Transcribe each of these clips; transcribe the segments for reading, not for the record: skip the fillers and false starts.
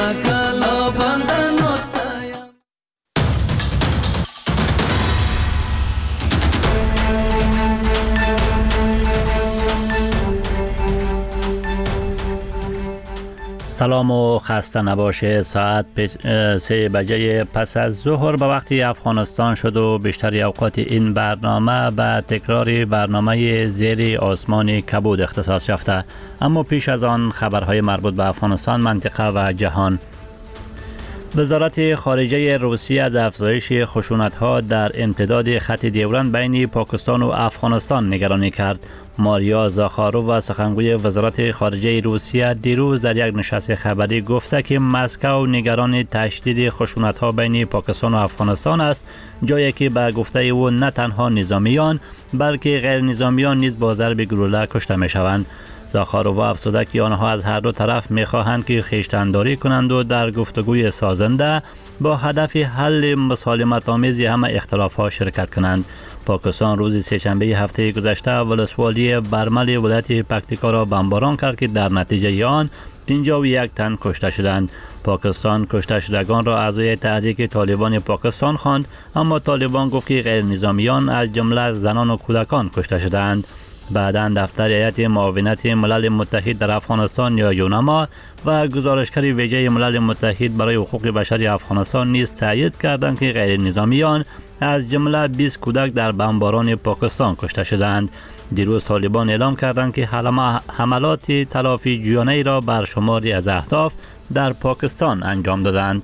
سلام و خسته نباشه. ساعت 3 بجه پس از ظهر به وقت افغانستان شد و بیشتر اوقات این برنامه به تکرار برنامه زیر آسمان کبود اختصاص یافته. اما پیش از آن خبرهای مربوط به افغانستان، منطقه و جهان. وزارت خارجه روسیه از افزایش خشونت‌ها در امتداد خط ډیورند بین پاکستان و افغانستان نگرانی کرد. ماریا زاخارووا سخنگوی وزارت خارجه روسیه دیروز در یک نشست خبری گفته که مسکو نگران تشدید خشونت‌ها بین پاکستان و افغانستان است، جایی که به گفته او نه تنها نظامیان بلکه غیر نظامیان نیز با ضرب گلوله کشته می‌شوند. زاخارووا افزوده که آنها از هر دو طرف می‌خواهند که خویشتن‌داری کنند و در گفتگوی سازنده با هدف حل مسالمت‌آمیز همه اختلاف‌ها شرکت کنند. پاکستان روز سه‌شنبه هفته گذشته ولسوالی برمل ولایت پکتیکا را بمباران کرد که در نتیجه آن 51 تن کشته شدند. پاکستان کشته شدگان را اعضای تحریک طالبان پاکستان خواند، اما طالبان گفت که غیر نظامیان از جمله زنان و کودکان کشته شدند. بعداً دفتر هیئت معاونت ملل متحد در افغانستان یا یونما و گزارشگر ویژه ملل متحد برای حقوق بشر افغانستان نیز تایید کردند که غیر نظامیان از جمله 20 کودک در بمباران پاکستان کشته شدند. دیروز طالبان اعلام کردند که حملات تلافی جویانه را بر شماری از اهداف در پاکستان انجام دادند.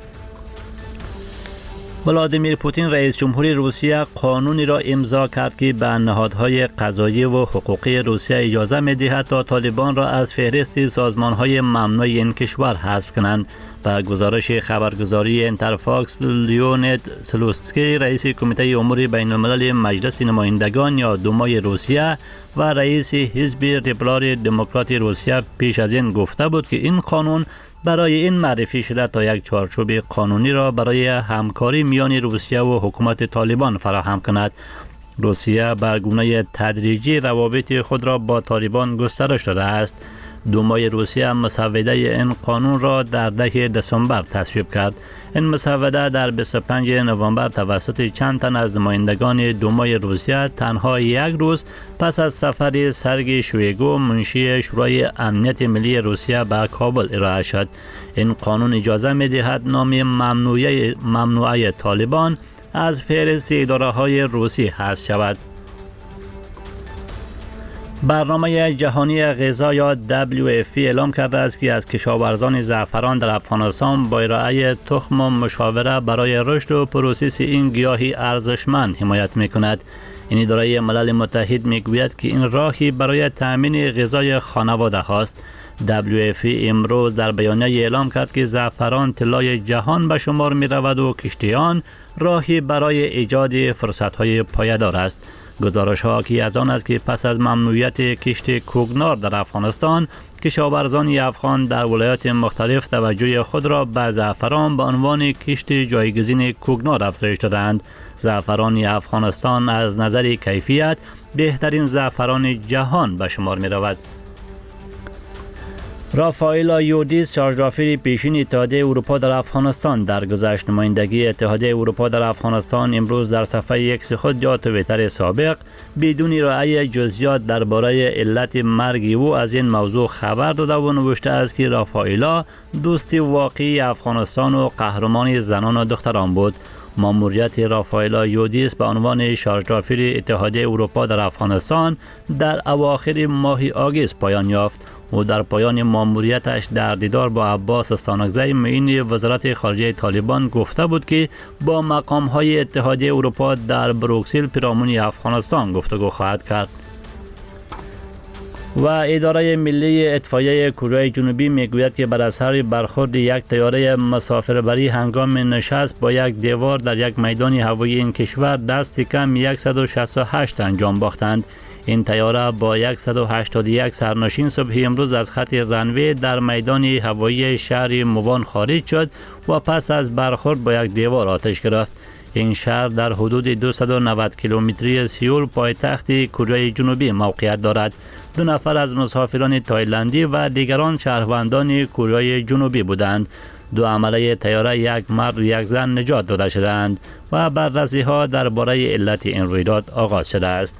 ولادیمیر پوتین رئیس جمهوری روسیه قانونی را امضا کرد که به نهادهای قضایی و حقوقی روسیه اجازه می‌دهد تا طالبان را از فهرست سازمان‌های ممنوع این کشور حذف کنند. به گزارش خبرگزاری انترفاکس، لیونید سلوستسکی رئیس کمیته امور بین الملل مجلس نمایندگان یا دومای روسیه و رئیس حزب ریپبلار دموکرات روسیه پیش از این گفته بود که این قانون برای این معرفی شده تا یک چارچوب قانونی را برای همکاری میان روسیه و حکومت طالبان فراهم کند. روسیه به گونه تدریجی روابط خود را با طالبان گسترش داده است. دومای روسیه مسوده این قانون را در 10 دسامبر تصویب کرد. این مسوده در 25 نوامبر توسط چند تن از نمایندگان دومای روسیه تنها یک روز پس از سفر سرگئی شویگو منشی شورای امنیت ملی روسیه به کابل ارائه شد. این قانون اجازه می‌دهد نام ممنوعه طالبان از فهرست اداره‌های روسی حذف شود. برنامه جهانی غذا یا WFP اعلام کرده است که از کشاورزان زعفران در افغانستان با ارائه تخم و مشاوره برای رشد و پروسس این گیاهی ارزشمند حمایت می‌کند. این اداره ملل متحد میگوید که این راهی برای تأمین غذای خانواده هاست. WFP امروز در بیانیه اعلام کرد که زعفران طلای جهان به شمار می رود و کشت آن راهی برای ایجاد فرصت‌های پایدار است. گزارش ها که از آن است که پس از ممنوعیت کشت کوگنار در افغانستان، کشاورزان افغان در ولایات مختلف توجه خود را به زعفران به عنوان کشت جایگزین کوگنار افزایش دادند. زعفران افغانستان از نظر کیفیت بهترین زعفران جهان به شمار می رود. رافائلا یودیس چارجافر پیشین اتحادیه اروپا در افغانستان درگذشت نمایندگی اتحادیه اروپا در افغانستان امروز در صفحه ایکس خود یا توییتر سابق بدون ارائه جزئیات درباره علت مرگ او از این موضوع خبر داده و نوشته است که رافائلا دوست واقعی افغانستان و قهرمان زنان و دختران بود. ماموریت رافائلا یودیس به عنوان شارژدافر اتحادیه اروپا در افغانستان در اواخر ماه آگوست پایان یافت. او در پایان ماموریتش در دیدار با عباس استانکزی معین وزارت خارجه طالبان گفته بود که با مقام‌های اتحادیه اروپا در بروکسل پیرامون افغانستان گفتگو خواهد کرد. و اداره ملی اطفائیه کره جنوبی میگوید که بر اثر برخورد یک طیاره مسافربری هنگام نشست با یک دیوار در یک میدان هوایی این کشور دست کم 168 انجام باختند. این طیاره با 181 سرنشین صبح امروز از خط رنوی در میدان هوایی شهر موان خارج شد و پس از برخورد با یک دیوار آتش گرفت. این شهر در حدود 290 کیلومتری سئول پایتخت کره جنوبی موقعیت دارد. 2 نفر از مسافران تایلندی و دیگران شهروندان کره جنوبی بودند. 2 عمله طیاره، یک مرد و یک زن نجات داده شدند و بررسی ها درباره علت این رویداد آغاز شده است.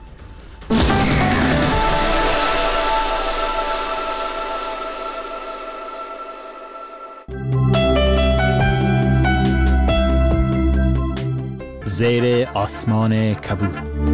زیر آسمان کبود.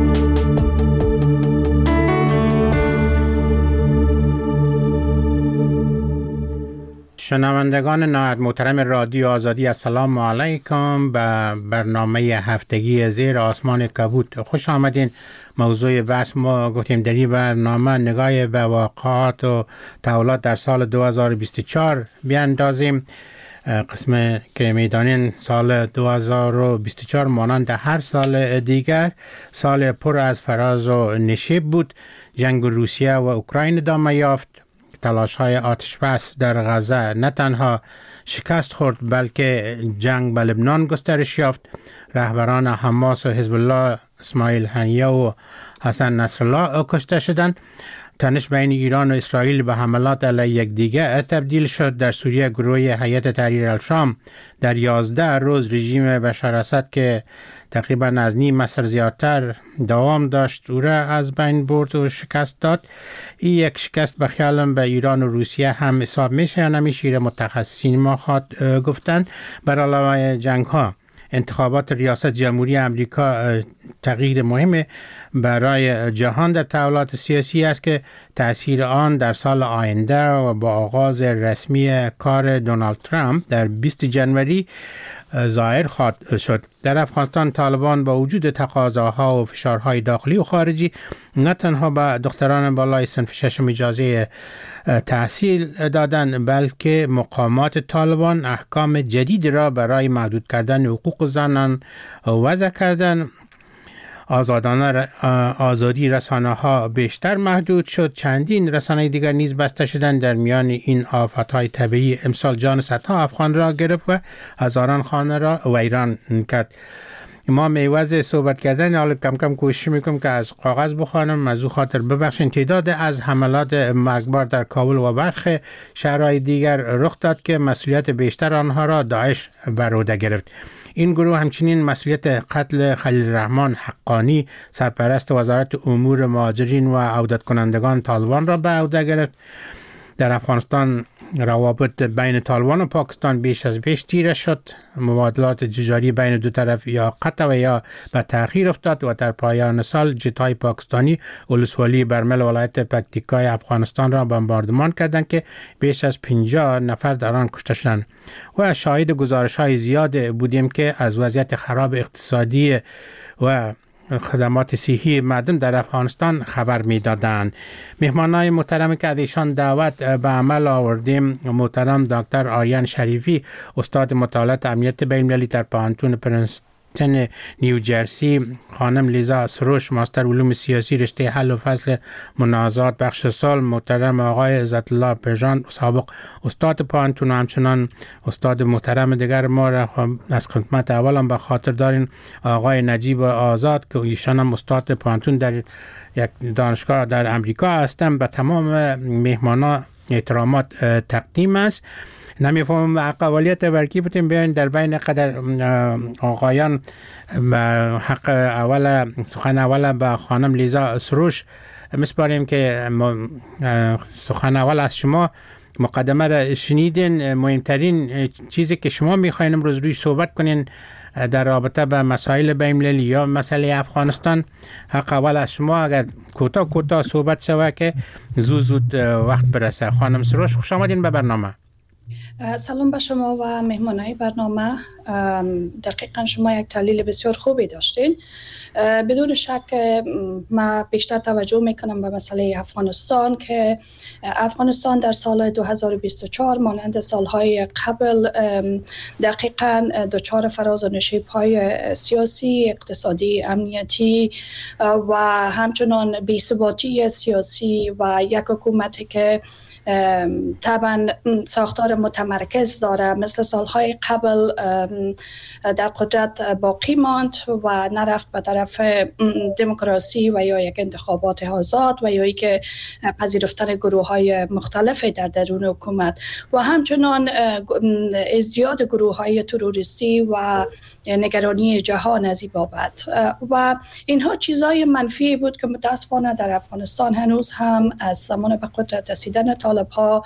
شنوندگان نهایت محترم رادیو آزادی، السلام علیکم به برنامه هفتگی زیر آسمان کبود. خوش آمدین. موضوع بحث ما گفتیم در این برنامه نگاه به واقعات و تحولات در سال 2024 بیاندازیم. قسم که میدانین سال 2024 مانند هر سال دیگر سال پر از فراز و نشیب بود. جنگ روسیه و اوکراین ادامه یافت. تلاش‌های آتش‌بس در غزه نه تنها شکست خورد بلکه جنگ به لبنان گسترش یافت. رهبران حماس و حزب الله اسماعیل هنیه و حسن نصرالله کشته شدند. تنش بین ایران و اسرائیل به حملات علیه یکدیگر تبدیل شد. در سوریه گروه هیئت تحریر الشام در 11 روز رژیم بشار اسد که تقریبا از نیم عصر زیادتر دوام داشت او را از بین برد و شکست داد. این یک شکست به خیالم به ایران و روسیه هم حساب میشه یا نمیشه؟ متخصصین ما خواد گفتن. بر علاوه جنگ ها انتخابات ریاست جمهوری امریکا تغییر مهم برای جهان در تحولات سیاسی است که تأثیر آن در سال آینده و با آغاز رسمی کار دونالد ترامپ در 20 جنوری ظاهر خواهد شد. در افغانستان طالبان با وجود تقاضاها و فشارهای داخلی و خارجی نه تنها به دختران بالای صنف ششم اجازه تحصیل دادند بلکه مقامات طالبان احکام جدید را برای محدود کردن حقوق زنان وضع کردند. آزادی رسانه ها بیشتر محدود شد. چندین رسانه دیگر نیز بسته شدند. در میان این آفت‌های طبیعی امسال جان صدها افغان را گرفت و هزاران خانه را ویران کرد. ما میوز صحبت کردن حالا کم کم کوشش میکنم که از کاغذ بخوانم. از او خاطر ببخشید. تعداد از حملات مرگبار در کابل و برخی شهرهای دیگر رخ داد که مسئولیت بیشتر آنها را داعش بر عهده گرفت. این گروه همچنین مسئولیت قتل خلیل الرحمن حقانی سرپرست وزارت امور مهاجرین و عودت کنندگان طالبان را به عهده گرفت. در افغانستان روابط بین طالبان و پاکستان بیش از پیش تیره شد. مبادلات تجاری بین دو طرف یا قطع و یا به تأخیر افتاد و در پایان سال جت‌های پاکستانی ولسوالی برمل ولایت پکتیکای افغانستان را بمباردمان کردند که بیش از 50 نفر در آن کشته شدند و شاهد گزارش‌های زیاد بودیم که از وضعیت خراب اقتصادی و خدمات صحی مردم در افغانستان خبر می‌دادند. مهمانان محترم که از ایشان دعوت به عمل آوردیم: محترم دکتر آریان شریفی، استاد مطالعات امنیت بین‌المللی در پانتون پرنستون نیوجرسی، خانم لیزا سروش، ماستر علوم سیاسی رشته حل و فصل منازعات بخش سال، محترم آقای عزت الله پژان، سابق استاد پانتون، و همچنان استاد محترم دیگر ما را از خدمت اولم به خاطر دارین آقای نجیب آزاد که ایشان هم استاد پانتون در یک دانشگاه در امریکا هستند. به تمام مهمانان احترامات تقدیم است. نمیفهمم اقوالیت ورکی بودیم بیاین در بین قدر آقایان حق اول سخن اول به خانم لیزا سروش میسپاریم که سخن اول از شما مقدمه را شنیدین. مهمترین چیزی که شما میخواین امروز روی صحبت کنین در رابطه به مسائل بین‌المللی یا مسئله افغانستان، حق اول از شما. اگر کوتاه صحبت شود که زود وقت برسه. خانم سروش، خوش آمدین به برنامه. سلام به شما و مهمانای برنامه. دقیقا شما یک تحلیل بسیار خوبی داشتین. بدون شک ما بیشتر توجه میکنم به مسئله افغانستان که افغانستان در سال 2024 مانند سالهای قبل دقیقا دچار فراز و نشیب‌های سیاسی، اقتصادی، امنیتی و همچنان بی‌ثباتی سیاسی و یک حکومتی که طبعا ساختار متمرکز داره، مثل سالهای قبل در قدرت باقی ماند و نرفت به طرف دموکراسی و یا یک انتخابات آزاد و یا که پذیرفتن گروه‌های مختلف در درون حکومت و همچنان ازدیاد گروه‌های تروریستی و نگرانی جهان از این بابت و اینها چیزای منفی بود که متاسفانه در افغانستان هنوز هم از زمان به قدرت رسیدن طالب‌ها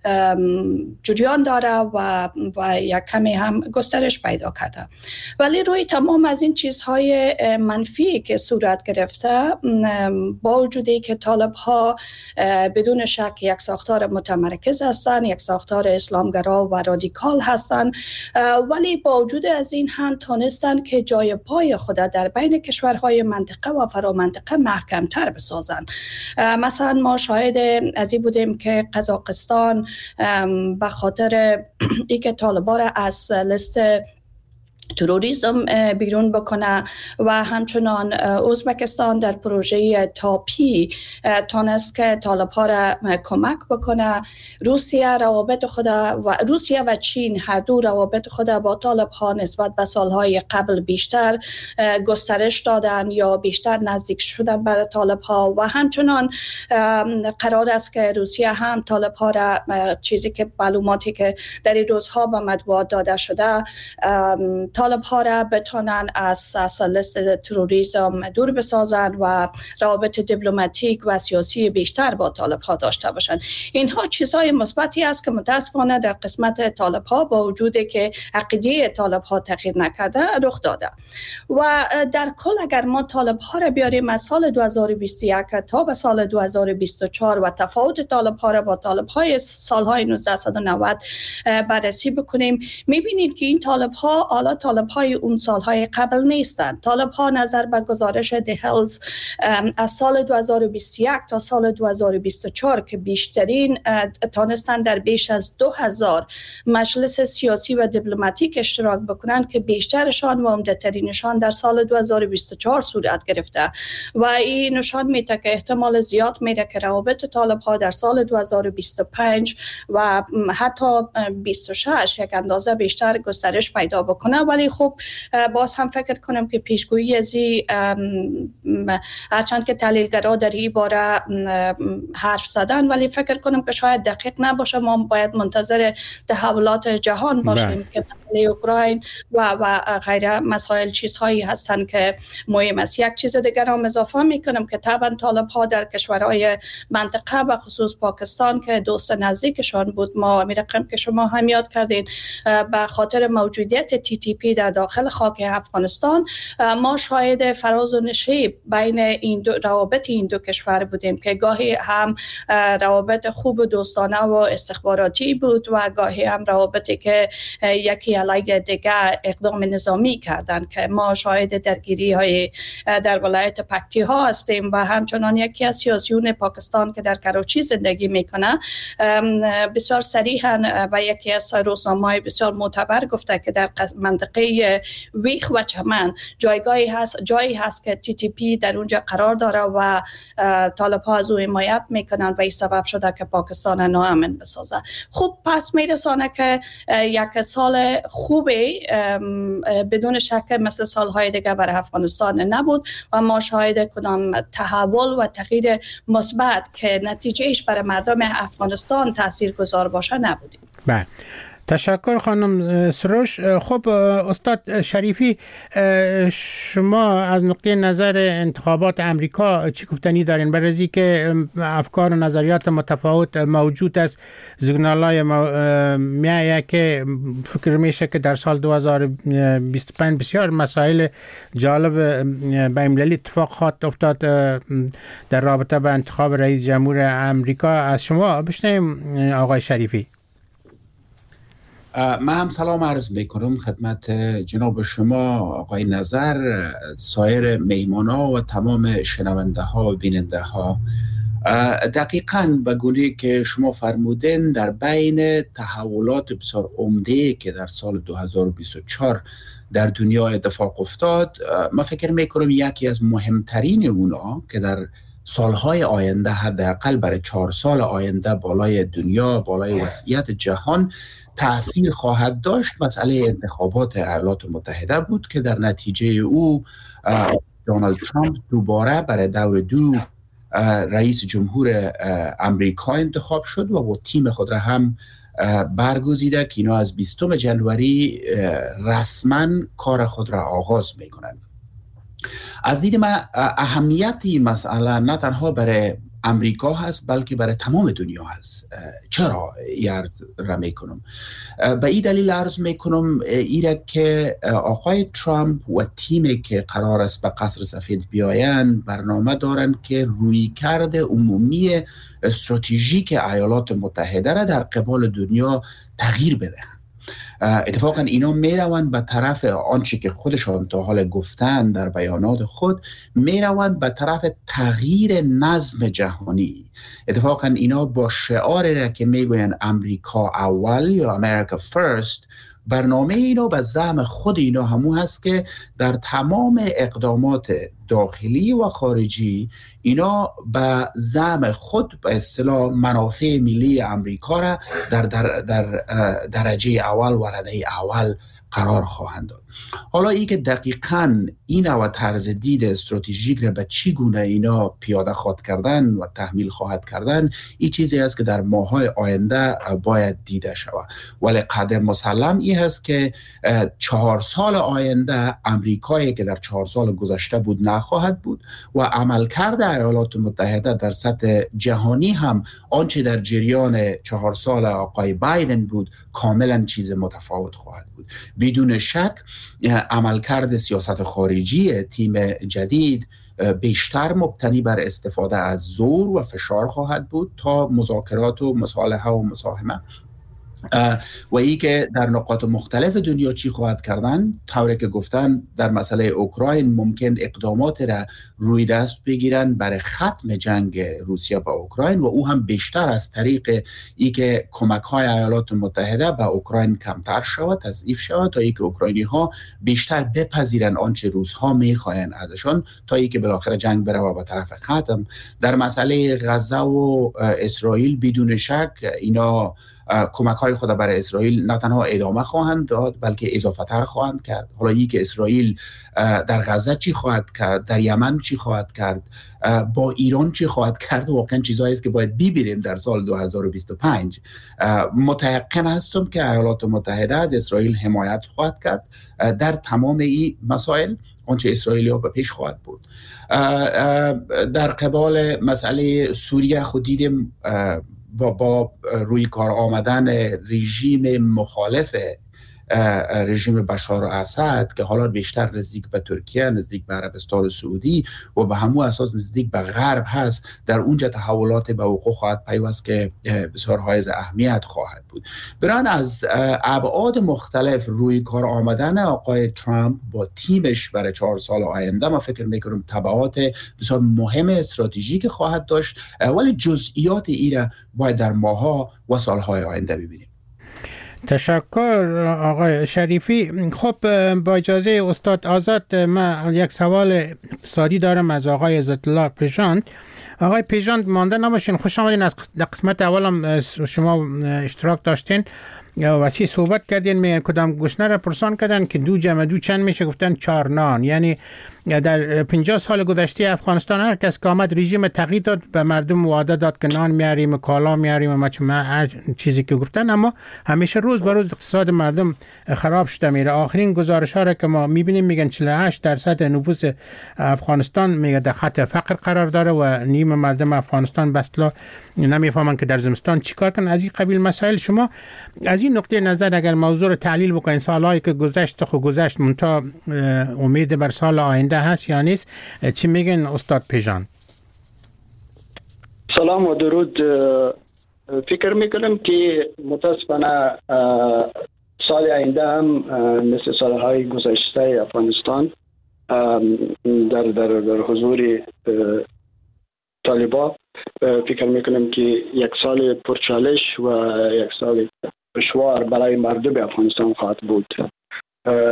جریان داره و یک کمی هم گسترش پیدا کرده. ولی روی تمام از این چیزهای منفی که صورت گرفته، با وجودی که طالب‌ها بدون شک یک ساختار متمرکز هستند، یک ساختار اسلامگرا و رادیکال هستند، ولی با وجود از این هم تانستند که جای پای خود در بین کشورهای منطقه و فرامنطقه محکم‌تر بسازند. مثلا ما شاهد از این بودیم که قزاقستان به خاطر اینکه طالبان را از لیست تروریسم بیرون بکنه و همچنان ازبکستان در پروژه تاپی تونست که طالب‌ها را کمک بکنه. روسیه و چین هر دو روابط خود با طالب‌ها نسبت به سالهای قبل بیشتر گسترش دادن یا بیشتر نزدیک شدن به طالب‌ها و همچنان قرار است که روسیه هم طالب‌ها را، چیزی که معلوماتی که در این روزها به مطبوعات داده شده، طالب‌ها را بتونن از لیست تروریسم دور بسازن و روابط دیپلماتیک و سیاسی بیشتر با طالب‌ها داشته باشند. اینها چیزهای مثبتی است که متاسفانه در قسمت طالب‌ها با وجودی که عقیده طالب‌ها تغییر نکرده رخ داده. و در کل اگر ما طالب‌ها را بیاریم از سال 2021 تا به سال 2024 و تفاوت طالب‌ها را با طالب‌های سالهای 1990 بررسی بکنیم، می‌بینید که این طالب‌ها حالا طالب‌های اون سالهای قبل نیستند. طالب‌ها نظر به گزارش دهلز از سال 2021 تا سال 2024 که بیشترین تانستند در بیش از 2000 مجلس سیاسی و دیپلماتیک اشتراک بکنند که بیشترشان و عمده‌ترینشان در سال 2024 صورت گرفته و این نشان میده که احتمال زیاد میره که روابط طالب‌ها در سال 2025 و حتی 26 یک اندازه بیشتر گسترش پیدا بکنه. ولی خب باز هم فکر کنم که پیشگویی از هرچند که تحلیلگرا در این باره حرف زدن، ولی فکر کنم که شاید دقیق نباشه. ما باید منتظر تحولات جهان باشیم که اوکراین و غیره مسائل چیزهایی هستند که مهم است. یک چیز دیگر هم اضافه میکنم که طبعا طالب‌ها در کشورهای منطقه و خصوص پاکستان که دوست نزدیکشان بود، ما رقم که شما هم یاد کردین، به خاطر موجودیت TTP در داخل خاک افغانستان ما شاهد فراز و نشیب بین این روابط این دو کشور بودیم که گاهی هم روابط خوب و دوستانه و استخباراتی بود و گاهی هم روابطی که یکی علیه دیگه اقدام نظامی کردند که ما شاهد درگیری های در ولایت پکتی ها هستیم. و همچنان یکی از سیاسیون پاکستان که در کراچی زندگی میکنه بسیار صریحاً و یکی از روزنامه‌های بسیار معتبر گفته که در منطقه ویخ و چمن جایی هست که TTP در اونجا قرار داره و طالب‌ها از او حمایت میکنن و این سبب شده که پاکستان ناامن بسازه. خب پس میرسانه که یک سال خوبی بدون شک مثل سالهای دیگه برای افغانستان نبود و ما شاهد کدام تحول و تغییر مثبت که نتیجهش برای مردم افغانستان تاثیرگذار باشه نبودیم. بله، تشکر خانم سروش. خب استاد شریفی، شما از نقطه نظر انتخابات امریکا چی گفتنی دارین؟ برای که افکار و نظریات متفاوت موجود است، سیگنال‌های میایه که فکر میشه که در سال 2025 بسیار مسائل جالب بین‌المللی اتفاق خواهد افتاد در رابطه با انتخاب رئیس جمهور امریکا. از شما بشنویم آقای شریفی. من هم سلام عرض میکنم خدمت جناب شما آقای نظر، سایر مهمان‌ها و تمام شنونده ها و بیننده ها. دقیقاً به گونه که شما فرمودین، در بین تحولات بسیار عمده که در سال 2024 در دنیا اتفاق افتاد، من فکر میکنم یکی از مهمترین اونا که در سالهای آینده، حداقل برای 4 سال آینده، بالای دنیا، بالای وضعیت جهان تأثیر خواهد داشت مسئله انتخابات ایالات متحده بود که در نتیجه او دونالد ترامپ دوباره برای دور 2 رئیس جمهور امریکا انتخاب شد و با تیم خود را هم برگزیده که اینا از 20 جنوری رسما کار خود را آغاز میکنند. از دید من اهمیت این مسئله نه تنها برای امریکا هست بلکه برای تمام دنیا هست. چرا عرض را میکنم؟ به این دلیل عرض میکنم ایره که آقای ترامپ و تیمی که قرار است به قصر سفید بیایند برنامه دارند که رویکرد عمومی استراتژیک ایالات متحده را در قبال دنیا تغییر بدهند. اتفاقا اینا میروند به طرف آنچه که خودشان تا حال گفتن در بیانات خود، میروند به طرف تغییر نظم جهانی. اتفاقا اینا با شعاری که میگوین امریکا اول یا امریکا فرست، برنامه اینا به زعم خود اینا همون هست که در تمام اقدامات داخلی و خارجی اینا به زعم خود به اصطلاح منافع ملی امریکا را در درجه اول و رده اول قرار خواهند داد. حالا ای که دقیقاً این و طرز دید استراتژیک را به چی گونه اینا پیاده خواهد کردن و تحمیل خواهد کردن، این چیزی است که در ماه‌های آینده باید دیده شود. ولی قدر مسلم این هست که 4 سال آینده امریکایی که در 4 سال گذشته بود نخواهد بود و عملکرد ایالات متحده در سطح جهانی هم آنچه در جریان 4 سال آقای بایدن بود کاملا چیز متفاوت خواهد بود. بدون شک عملکرد سیاست خارجی تیم جدید بیشتر مبتنی بر استفاده از زور و فشار خواهد بود تا مذاکرات و مصالحه و مساهمه، و ای که در نقاط مختلف دنیا چی خواهد کردن. طوری که گفتن در مسئله اوکراین ممکن اقدامات را روی دست بگیرن برای ختم جنگ روسیه با اوکراین و او هم بیشتر از طریق ای که کمک های ایالات متحده به اوکراین کمتر شود، تضعیف شود، تا ای که اوکراینی ها بیشتر بپذیرن آنچه روس ها میخواین ازشان تا ای که بالاخره جنگ بره و به طرف ختم. در مسئله غزه و اسرائیل بدون شک اینا کمک های خود برای اسرائیل نه تنها ادامه خواهند داد بلکه اضافه تر خواهند کرد. حالا این که اسرائیل در غزه چی خواهد کرد، در یمن چی خواهد کرد، با ایران چی خواهد کرد، واقعا چیزایی است که باید ببینیم در سال 2025. متيقن هستم که ایالات متحده از اسرائیل حمایت خواهد کرد در تمام این مسائل، آنچه اسرائیلی ها به پیش خواهد بود. در قبال مسئله سوریه خود دیدیم با روی کار آمدن رژیم مخالف رژیم بشار اسد که حالا بیشتر نزدیک به ترکیه، نزدیک به عربستان سعودی و به همون اساس نزدیک به غرب هست، در اونجا تحولات به وقوع خواهد پیوست که بسیار حائز اهمیت خواهد بود. بران از ابعاد مختلف روی کار آمدن آقای ترامپ با تیمش برای 4 سال آینده ما فکر میکنم تبعات بسیار مهم استراتژیک خواهد داشت، ولی جزئیات ایره باید در ماها و سالهای آینده ببینیم. تشکر آقای شریفی. خب با اجازه استاد آزاد من یک سوال اقتصادی دارم از آقای عزت‌الله پیژاند. آقای پیژاند مانده نباشین، خوش آمدین. از قسمت اولم شما اشتراک داشتین، وسیع صحبت کردین. می کدام گشنه را پرسان کردن که 2 جمع 2 چند میشه، گفتن 4 نان. یعنی در 50 سال گذشته افغانستان هر کس که آمد رژیم تغییر داد، به مردم وعده داد که نان میاریم، کالا میاریم، هر چیزی که گفتن، اما همیشه روز به روز اقتصاد مردم خراب شده میره. آخرین گزارش ها را که ما میبینیم میگن 48% نفوس افغانستان میگه در خط فقر قرار داره و نیم مردم افغانستان بسلا نمیفهمن که در زمستان چیکار کنن. از این قبیل مسائل شما از این نقطه نظر اگر موضوع رو تحلیل بکنین، سالهایی که گذشت خب گذشت، منتها امید بر سال آینده هست یا نیست، چی میگن استاد پیژان؟ سلام و درود. فکر میکنم که متاسفانه سال آینده هم مثل سالهای گذشته افغانستان در حضور طالبان فکر میکنم که یک سال پرچالش و یک سال دشوار برای مردم افغانستان خواهد بود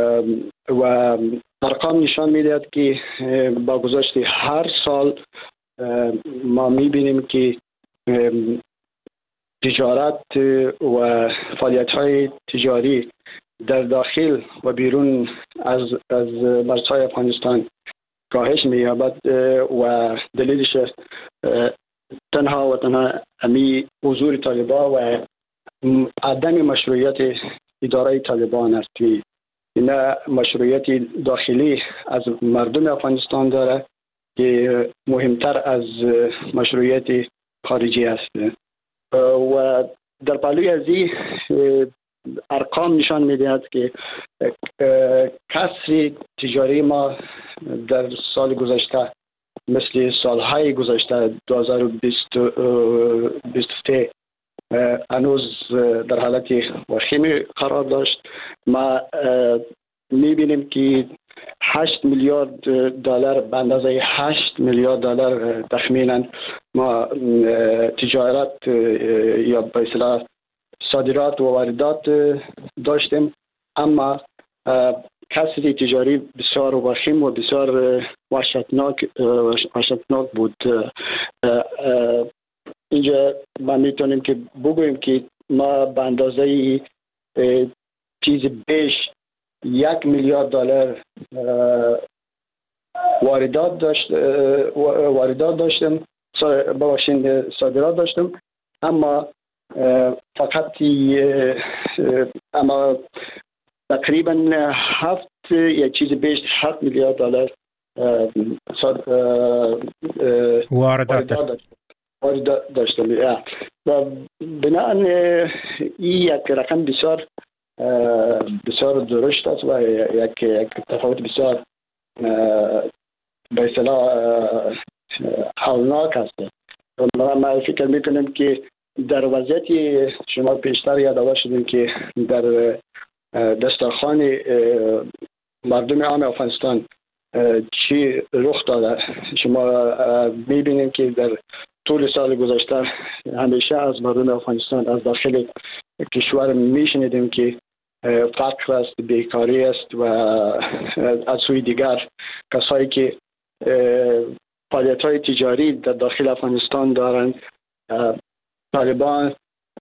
و ارقام نشان میدهد که با گذشت هر سال ما میبینیم که تجارت و فعالیت‌های تجاری در داخل و بیرون از مرزهای افغانستان کاهش می‌یابد و دلیلش تنها امی حضور طالبان و عدم مشروعیت اداره طالبان است که این مشروعیت داخلی از مردم افغانستان داره که مهمتر از مشروعیت خارجی است و در پهلوی از این ارقام نشان می‌دهد که کسر تجاری ما در سال گذشته مثل سالهای گذشته 2023 هنوز در حالت وخیم قرار داشت. ما می‌بینیم که 8 میلیارد دلار به اندازه 8 میلیارد دلار تخمینا ما تجارت یا به اصطلاح صادرات و واردات داشتیم، اما کسری تجاری بسیار وخیم و بسیار وحشتناک بود. اینجا ما میتونیم که بگوییم که ما به اندازه چیز بیش 1 میلیارد دلار واردات داشتیم، صادرات داشتیم، اما فقط تقریبا 7 یا چیز بیش 7 میلیارد دلار واردات داشتیم و بنابراین این یک رقم بسیار درشت است و یک تفاوت بسیار به اصطلاح هولناک است. ما فکر میکنم که در وضعیتی شما پیشتر یادآور شدیم که در دسترخوان مردم عام افغانستان چی رخ داده. شما میبینیم که در طول سال گذشته همیشه از مردم افغانستان از داخل کشور میشنیدیم که فقر است، بیکاری است و از سوی دیگر کسایی که فعالیت‌های تجاری در داخل افغانستان دارند طالبان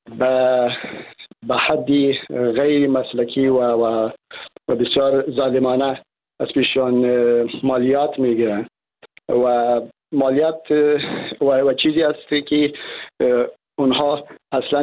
به حدی غیر مسلکی و بسیار ظالمانه از پیشان مالیات میگیرند و مالیات و چیزی است که اونها اصلا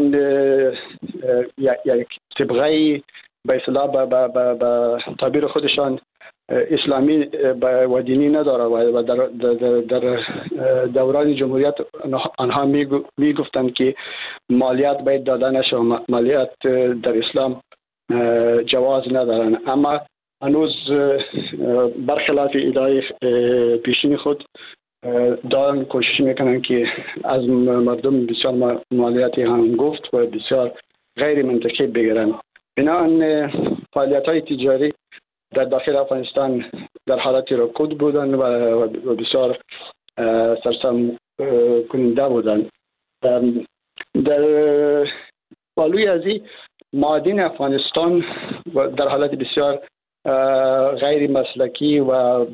یک طبقه به اصطلاح به تعبیر خودشان اسلامی و دینی نداره و در دوران جمهوریت آنها میگفتند که مالیات باید داده نشه، مالیات در اسلام جواز ندارن، اما هنوز برخلاف ادعای پیشین خود دارن کوشش میکنن که از مردم بسیار مالیاتی هم گفت و بسیار غیر منطقی بگیرن. بنابراین فعالیت‌های تجاری در داخل افغانستان در حالت رکود بودن و بسیار سرسام کننده بودن. در پهلوی از این معادن افغانستان در حالت بسیار غیر مسلکی و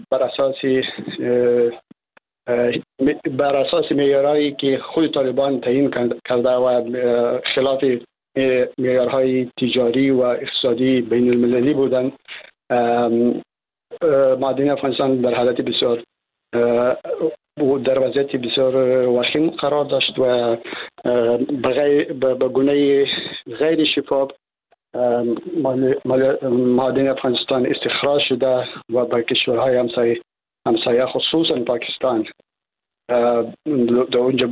بر اساس معیارهایی که خود طالبان تعیین کرده و خلاف معیارهای تجاری و اقتصادی بین المللی بودن، معادن افغانستان در حالت بسیار در وضعیت بسیار وخیم قرار داشت و به گونه غیر شفاف معادن افغانستان استخراج شده و به کشورهای همسایه خصوصا پاکستان در اونجا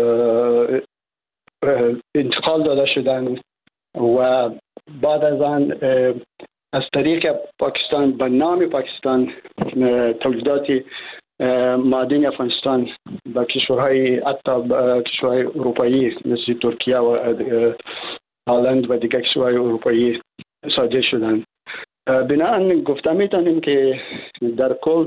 انتقال داده شدن و بعد از آن از طریق پاکستان به نام پاکستان تولیدات معادن افغانستان به کشورهای حتی کشورهای اروپایی مثل ترکیه و هلند و دیگر کشورهای اروپایی صادر شدند. بنابراین گفته میتونیم که در کل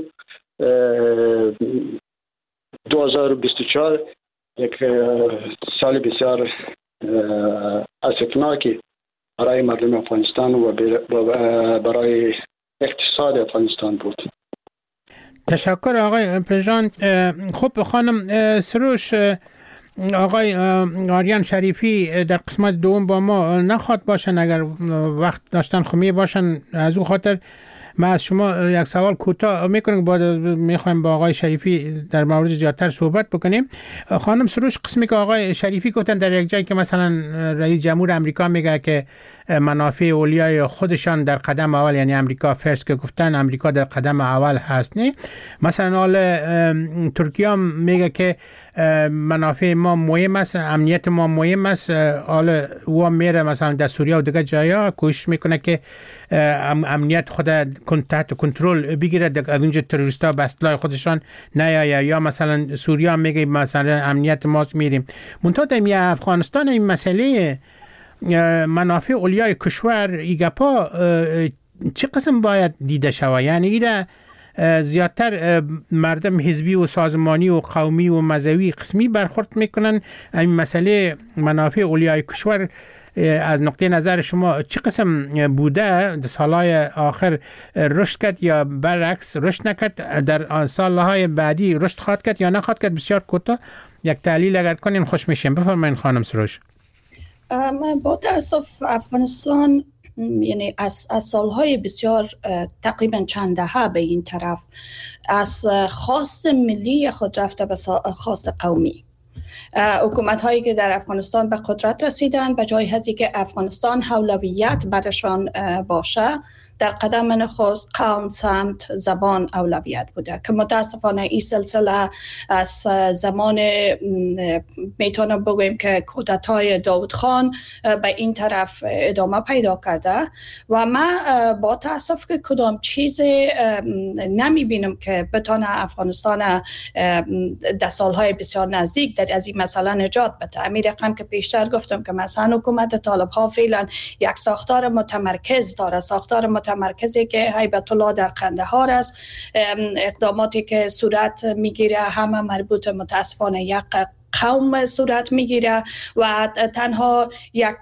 2024 یک سال بسیار اسفناکی برای مردم افغانستان و برای اقتصاد افغانستان بود. تشکر آقای پژان. خب خانم سروش، آقای آریان شریفی در قسمت دوم با ما نخواد باشن، اگر وقت داشتن خمیه باشن. از اون خاطر من از شما یک سوال کوتاه میکنم، بعد میخوایم با آقای شریفی در مورد زیادتر صحبت بکنیم. خانم سروش، قسمی که آقای شریفی گفتن در یک جایی که مثلا رئیس جمهور امریکا میگه که منافع اولیای خودشان در قدم اول، یعنی امریکا فرست که گفتن امریکا در قدم اول هست، نه مثلا حال ترکیه هم میگه که منافع ما مهم است، امنیت ما مهم است. حالا او میره مثلا در سوریه و دیگه جایا کوشش میکنه که امنیت خود تحت کنترل بگیره، از اونجا تروریستا به اصطلاح خودشان نیاید. یا مثلا سوریه میگه مثلا امنیت ما میریم. منتها در افغانستان این مسئله منافع اولیای کشور ایگپا چه قسم باید دیده شود؟ یعنی ایده زیادتر مردم حزبی و سازمانی و قومی و مذهبی قسمی برخورد میکنن. این مسئله منافع اولیای کشور از نقطه نظر شما چه قسم بوده؟ در سالهای آخر رشد کرد یا برعکس رشد نکرد؟ در سالهای بعدی رشد خواهد کرد یا نخواهد کرد؟ بسیار کوتاه یک تحلیل اگر کنین خوش میشیم. بفرمایید خانم سروش. با تأسف افغانستان یعنی از سالهای بسیار تقریبا چند دهه به این طرف از خواست ملی خود رفته به خواست قومی. حکومت هایی که در افغانستان به قدرت رسیدن به جای از اینکه افغانستان اولویت برشان باشه، در قدم نخست قوم، سمت، زبان اولویت بوده که متاسفانه این سلسله از زمان میتونم بگویم که کودتای داود خان به این طرف ادامه پیدا کرده و من با تاسف که کدام چیز نمی بینم که بتونه افغانستان در سالهای بسیار نزدیک در از این مسئله نجات بده. امیر رقم که پیشتر گفتم که مثلا حکومت طالب ها فعلا یک ساختار متمرکز داره، ساختار متمرکزی که هیبت الله در قندهار است. اقداماتی که صورت میگیره همه مربوط متاسفانه یک قوم صورت میگیره و تنها یک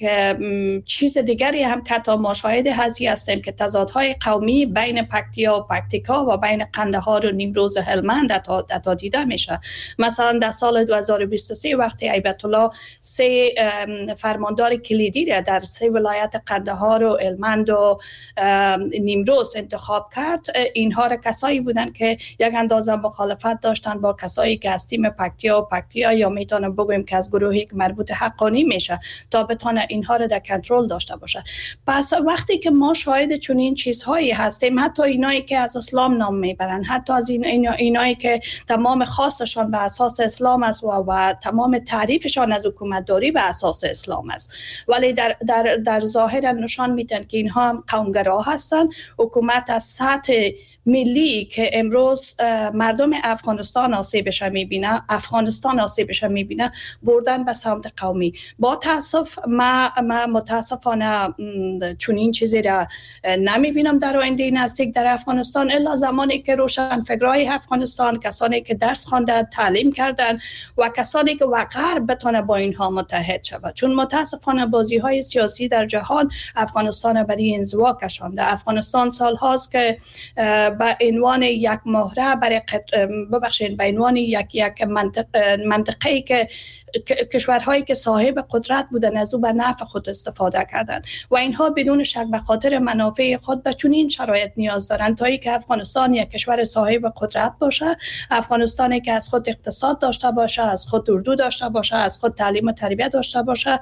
چیز دیگری هم که تا مشاهده هزی هستیم که تضادهای قومی بین پکتیا و پکتیکا و بین قندهار و نیمروز و هلمند عطا دیده میشه. مثلا در سال 2023 وقتی هیبت الله 3 فرماندار کلیدی را در 3 ولایت قندهار و هلمند و نیمروز انتخاب کرد، اینها را کسایی بودند که یک اندازه مخالفت داشتند با کسایی که از تیم پکتیا و پکتیا یا میتونم بگویم که از گروهی که مربوط حقانی میشه تا بتونه اینها رو در کنترل داشته باشه. پس وقتی که ما شاهد چنین چیزهایی هستیم، حتی اینایی که از اسلام نام میبرن، حتی از اینایی که تمام خواستشان به اساس اسلام است و تمام تعریفشان از حکومتداری به اساس اسلام است، ولی در ظاهر نشان میدن که اینها هم قومگرا هستن. حکومت از سطح ملی که امروز مردم افغانستان آسیبش میبینه، افغانستان آسیبش میبینه، بردن به سمت قومی. با تاسف من متاسفانه چنین چیزی را نمیبینم در آینده نزدیک در افغانستان، الا زمانی که روشنفکرای افغانستان، کسانی که درس خواندن، تعلیم کردن و کسانی که غرب بتونه با اینها متحد شود. چون متاسفانه بازی‌های سیاسی در جهان افغانستان برای انزوا کشانده. افغانستان سال هاست که به عنوان یک مهره برای به عنوان یک منطقه‌ای که کشورهایی که صاحب قدرت بودن از او به نفع خود استفاده کردن و اینها بدون شک به خاطر منافع خود به چنین شرایط نیاز دارن تا اینکه افغانستان یک کشور صاحب قدرت باشه، افغانستانی که از خود اقتصاد داشته باشه، از خود اردو داشته باشه، از خود تعلیم و تربیت داشته باشه.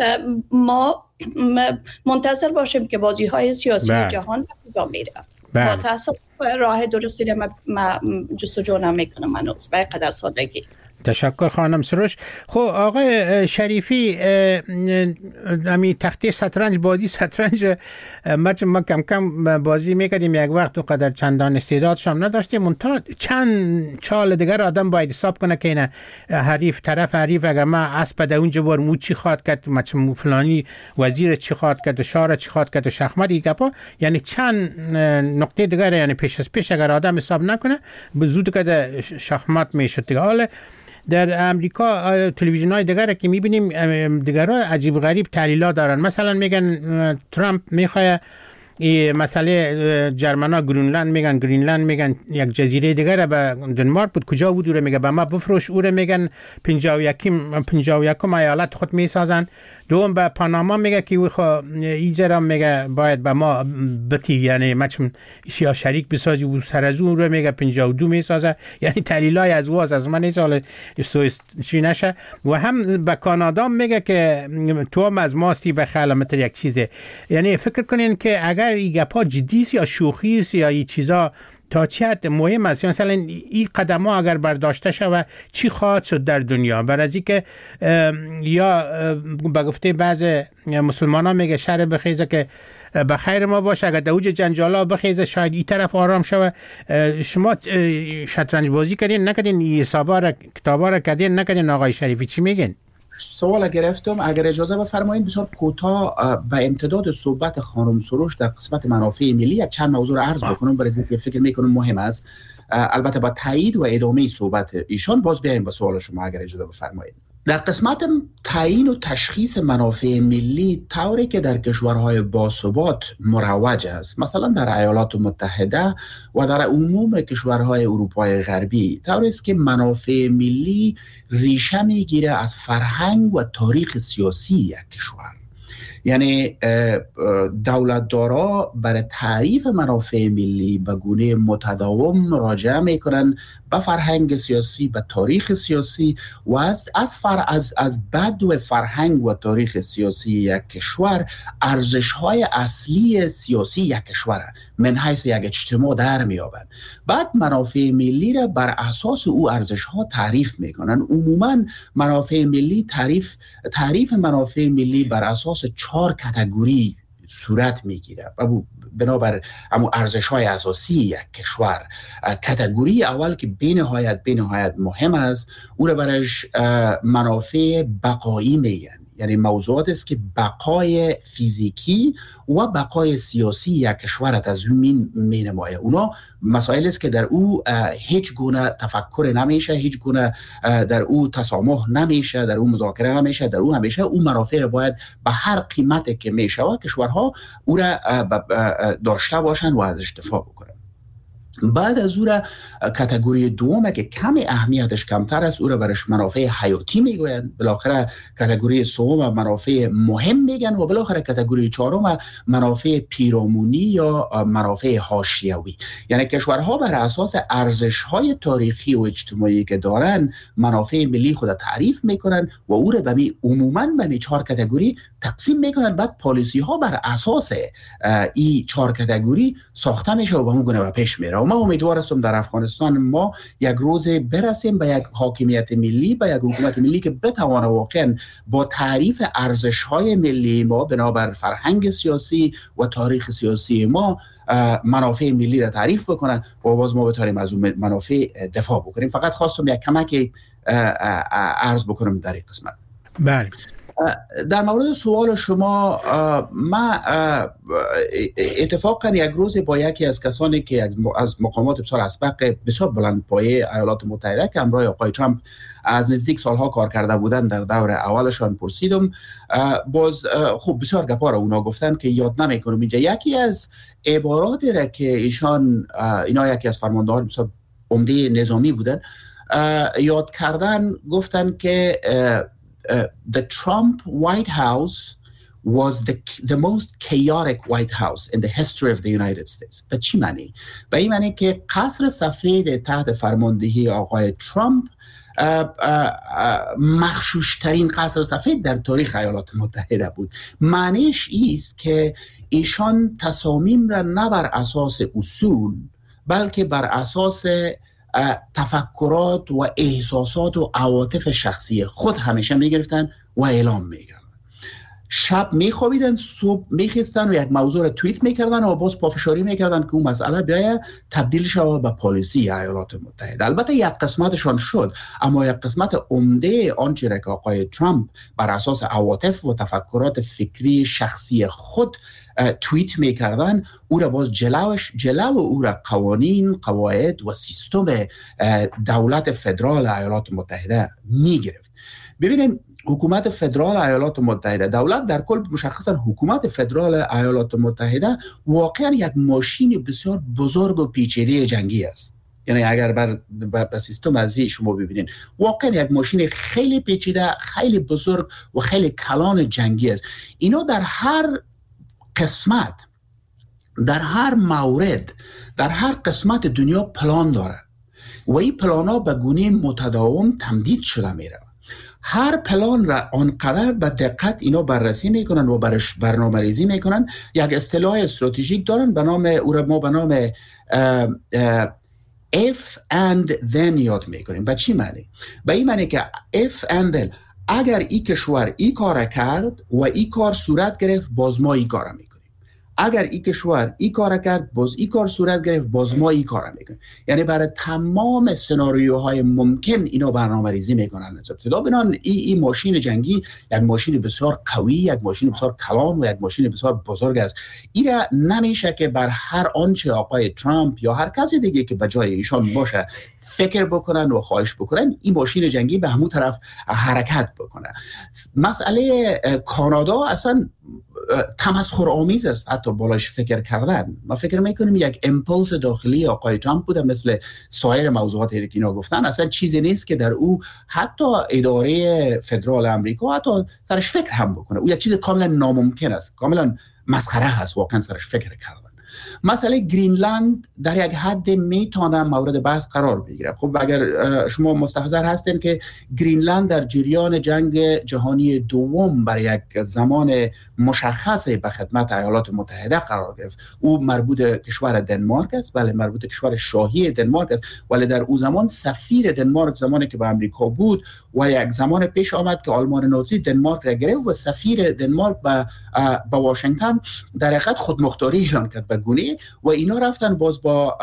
ما منتظر باشیم که بازی‌های سیاسی جهان کجا میره. با تاسف راه درستی را ما جستجو نمیکنم هنوز به قدر سادگی. تشکر خانم سروش. خب آقای شریفی، امی تختی بازی شطرنج ما کم کم بازی میکردیم یک وقت و قدر چندان استعدادش هم نداشتیم. منتها چند چال دیگر آدم باید حساب کنه که اینه طرف حریف اگر ما اسب در اونجا بار مو چی خواهد کرد، مو فلانی وزیر چی خواهد کرد و شاه چی خواهد کرد و شخمت ای گپا، یعنی چند نقطه دیگر، یعنی پیش از پیش اگر آدم حساب نکنه به زود که شخمت میشه دیگه. حالا در امریکا تلویزیون های دیگر که میبینیم دیگر ها عجیب غریب تحلیلات دارن. مثلا میگن ترامپ میخواد مسئله جرمنا گرینلند میگن یک جزیره دیگر به دنمارک بود، کجا بود او میگه به ما بفروش، او میگن 51 ایالت خود میسازن. دوم به پاناما میگه که ایجرا میگه باید به ما بتی، یعنی مچم یا شریک بسازی و سر از اون رو میگه 52 میسازه. یعنی تحلیلای از واز از من سال چی نشه. و هم به کانادا میگه که تو هم از ماستی به خیلمتر یک چیزه. یعنی فکر کنین که اگر این گپا جدی یا شوخی است یا این چیزا تا چه حد مهم است، مثلا این قدم ها اگر برداشته شود چی خواهد شد در دنیا؟ برای که یا به گفته بعض مسلمان ها میگه شر بخیزه که به خیر ما باشه، اگر دوج جنجالا بخیزه شاید این طرف آرام شود. شما شطرنج بازی کردین نکردین؟ این حسابا را کتابا را کردین نکردین؟ آقای شریفی چی میگین؟ سوال گرفتم، اگر اجازه بفرمایید بسیار کوتاه به امتداد صحبت خانم سروش در قسمت منافع ملی یک چند موضوع را عرض بکنم، برای اینکه فکر میکنم مهم است. البته با تایید و ادامه صحبت ایشان باز بیایم به سوال شما اگر اجازه بفرمایید. در قسمت تعیین و تشخیص منافع ملی طوری که در کشورهای باثبات مروج است، مثلا در ایالات متحده و در عموم کشورهای اروپای غربی، طوری است که منافع ملی ریشه میگیره از فرهنگ و تاریخ سیاسی یک کشور. یعنی دولتدارا برای تعریف منافع ملی به گونه متداوم مراجعه میکنن به فرهنگ سیاسی، به تاریخ سیاسی و از بدو فرهنگ و تاریخ سیاسی یک کشور ارزش‌های اصلی سیاسی یک کشور من حیث یک اجتماع در میابند. بعد منافع ملی را بر اساس او ارزش‌ها تعریف میکنن. عموما منافع ملی تعریف منافع ملی بر اساس 4 کاتگوری صورت میگیره بنابر همون ارزش‌های اساسی یک کشور. کاتگوری اول که بینهایت مهم است، او را برش منافع بقایی میگن. یعنی موضوعات است که بقای فیزیکی و بقای سیاسی یک کشور از می نمایه. اونا مسائل است که در او هیچ گونه تفکر نمیشه، هیچ گونه در او تسامح نمیشه، در او مذاکره نمیشه، در او همیشه او منافع را باید به هر قیمتی که میشه و کشورها او را داشته باشن و ازش دفاع بکنن. بعد از او را کاتگوری دومه که کم اهمیتش کمتر است، او را برش منافع حیاتی میگوین. بالاخره کاتگوری سوم منافع مهم میگن و بالاخره کاتگوری چهارم منافع پیرامونی یا منافع حاشیوی. یعنی کشورها بر اساس ارزش‌های تاریخی و اجتماعی که دارن منافع ملی خود تعریف میکنن و او را عموما به 4 کاتگوری تقسیم میکنن. بعد پالیسی ها بر اساس این 4 کاتگوری ساخته میشه و به اون گونه پیش میره. ما امیدوار هستم در افغانستان ما یک روز برسیم به یک حاکمیت ملی، به یک حکومت ملی که بتواند واقعا با تعریف ارزش‌های ملی ما بنابر فرهنگ سیاسی و تاریخ سیاسی ما منافع ملی را تعریف بکنن و باز ما بتونیم از اون منافع دفاع بکنیم. فقط خواستم یک کمک عرض بکنم در این قسمت. بله. در مورد سوال شما، ما اتفاقا یک روز با یکی از کسانی که از مقامات بسیار اسبق بسیار بلند پایه ایالات متحده که همراه آقای ترامپ از نزدیک سالها کار کرده بودن در دور اولشان پرسیدم. باز خوب بسیار گپا را اونا گفتن که یاد نمیکنم اینجا. یکی از عباراتی را که اینا یکی از فرماندهان بسیار عمده نظامی بودن یاد کردن، گفتن که the Trump White House was the most chaotic White House in the history of the United States. به چی معنی؟ به این معنی که قصر سفید تحت فرماندهی آقای ترامپ مخشوشترین قصر سفید در تاریخ ایالات متحده بود. معنیش ایست که ایشان تصامیم را نه بر اساس اصول بلکه بر اساس تفکرات و احساسات و عواطف شخصی خود همیشه میگرفتن و اعلام میکردن. شب میخوابیدن، صبح میخیستن و یک موضوع را توییت میکردن و باز پافشاری میکردن که اون مسئله بیایه تبدیل شود به پالیسی ایالات متحده. البته یک قسمتشان شد، اما یک قسمت عمده آنچه را که آقای ترامپ بر اساس عواطف و تفکرات فکری شخصی خود توییت میکردن، او را باز جلو او را قوانین، قواعد و سیستم دولت فدرال ایالات متحده میگرفت. ببینید حکومت فدرال ایالات متحده، دولت در کل مشخصا حکومت فدرال ایالات متحده واقعا یک ماشین بسیار بزرگ و پیچیده جنگی است. یعنی اگر بر سیستم ازی شما ببینید واقعا یک ماشین خیلی پیچیده، خیلی بزرگ و خیلی کلان جنگی است. اینا در هر قسمت، در هر مورد، در هر قسمت دنیا پلان داره و این پلان ها به گونه متداوم تمدید شده میره. هر پلان را آنقدر به دقت اینا بررسی میکنن و برش برنامه ریزی میکنن. یک اصطلاح استراتژیک دارن به نام او را ما به نام if and then یاد میکنیم. به چی معنی؟ به این معنی که if and then اگر این کشور این کار کرد و این کار صورت گرفت باز ما این کار میکنیم. اگر این کشور این کار کرد باز این کار صورت گرفت باز ما این کار میکنیم. یعنی برای تمام سناریوهای ممکن اینا برنامه ریزی میکنن. ابتدا بنان این ماشین جنگی یک ماشین بسیار قوی، یک ماشین بسیار کلان و یک ماشین بسیار بزرگ است. این نمیشه که بر هر آنچه آقای ترامپ یا هر کسی دیگه که به جای ایشان باشه فکر بکنن و خواهش بکنن این ماشین جنگی به همون طرف حرکت بکنه. مسئله کانادا اصلا تمسخرآمیز است حتی بالاش فکر کردن. ما فکر میکنیم یک امپولس داخلی آقای ترامپ بوده، مثل سایر موضوعاتی که اینا گفتن. اصلا چیزی نیست که در او حتی اداره فدرال امریکا حتی سرش فکر هم بکنه. او یک چیز کاملا ناممکن است، کاملا مسخره هست واقعا سرش فکر کردن. مسئله گرینلند در یک حد میتونه مورد بحث قرار بگیره. خب اگر شما مستحضر هستین که گرینلند در جریان جنگ جهانی دوم برای یک زمان مشخصی به خدمت ایالات متحده قرار گرفت. او مربوط کشور دنمارک است، بله مربوط کشور شاهی دنمارک است، ولی در او زمان سفیر دنمارک زمانی که به امریکا بود و یک زمان پیش آمد که آلمان نازی دنمارک را گرفت و سفیر دنمارک به واشنگتن در حقیقت خودمختاری اعلان کرد به گونه و اینا رفتن باز با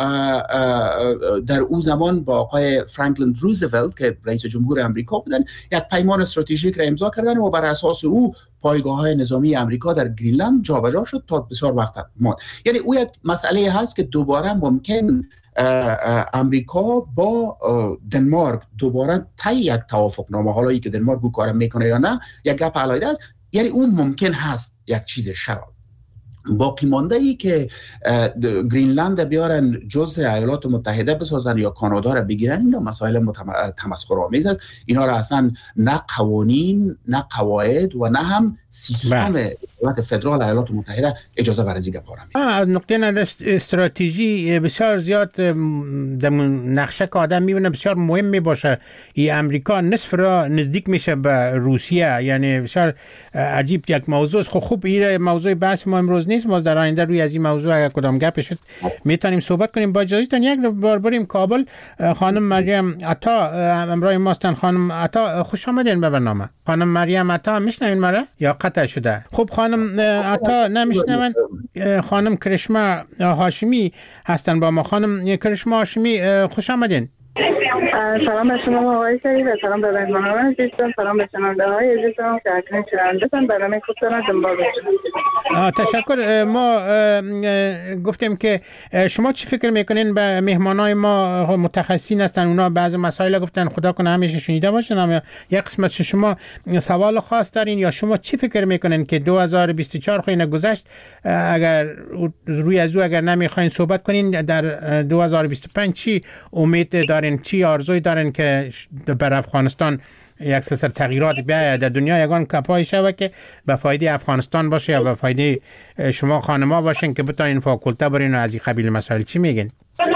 در او زمان با آقای فرانکلین روزولت که رئیس جمهور امریکا بودن یک پیمان استراتژیک را امضا کردن و بر اساس او پایگاه‌های نظامی امریکا در گرینلند جابجا شد تا بسیار وقت ماند. یعنی او یک مسئله هست که دوباره ممکن امریکا با دنمارک دوباره طی یک توافقنامه، حالا ای که دنمارک او کار میکنه یا نه یک گپ علیحده است، یعنی اون ممکن هست یک چیز شود. باقی مانده ای که گرینلند بیارن جزء ایالات متحده بسازن یا کانادا را بگیرن، اینا مسائل تمسخرآمیز است. اینا را اصلا نه قوانین، نه قواعد و نه هم سیستم دولت فدرال ایالات متحده اجازه ورزی گپارم. از نقطه استراتژی بسیار زیاد در نقشه که آدم میبینه بسیار مهم میباشه. این امریکا نصف را نزدیک میشه به روسیه، یعنی بسیار عجیب یک موضوع است. خوب این موضوع بحث ما امروز نیست، ما در آینده روی از این موضوع اگر کدام گپ شد میتونیم صحبت کنیم. با اجازهتون یک بار بریم کابل. خانم مریم عطا امروز ماستن. خانم عطا خوش آمدین به برنامه. خانم مریم عطا میشنوین مرا یا قطع شده؟ خب خانم عطا نمیشنون. خانم کرشما هاشمی هستن با ما. خانم کرشما هاشمی خوش آمدین. سلام به شما آقای شریف و سلام به مهمانان عزیزم، سلام به شنونده‌های عزیزم که اکنون شنونده‌تان برنامه خوب دارن دنبال باشید. تشکر. ما گفتیم که شما چی فکر میکنین؟ به مهمانای ما متخصصین هستن، اونا بعضی مسائل گفتن خدا کنه همیشه شنیده باشن، اما یک قسمت شما سوال خاص دارین یا شما چی فکر میکنین که 2024 خو گذشت، اگر روی از او اگر نمیخواین صحبت کنین در 2025 چی امید دارین، چی آرزوی دارین که بر افغانستان یک سر تغییرات بیاید در دنیا یگان کپای شود که به فایده افغانستان باشه یا به فایده شما خانما باشین که بتونین فاکولته برین و از این قبیل مسائل چی میگین؟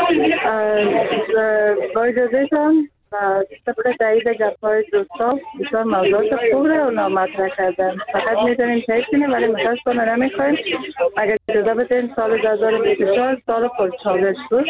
با اجازهتان طبق تایید گپ‌های دوستا بسیار موضوعات خوب رو اونا مطرح کردن. فقط می‌دونیم تایید کنیم ولی متاسفانه نمی‌خوایم. اگر اجازه بدین سال 2024 سال پرچالش بود.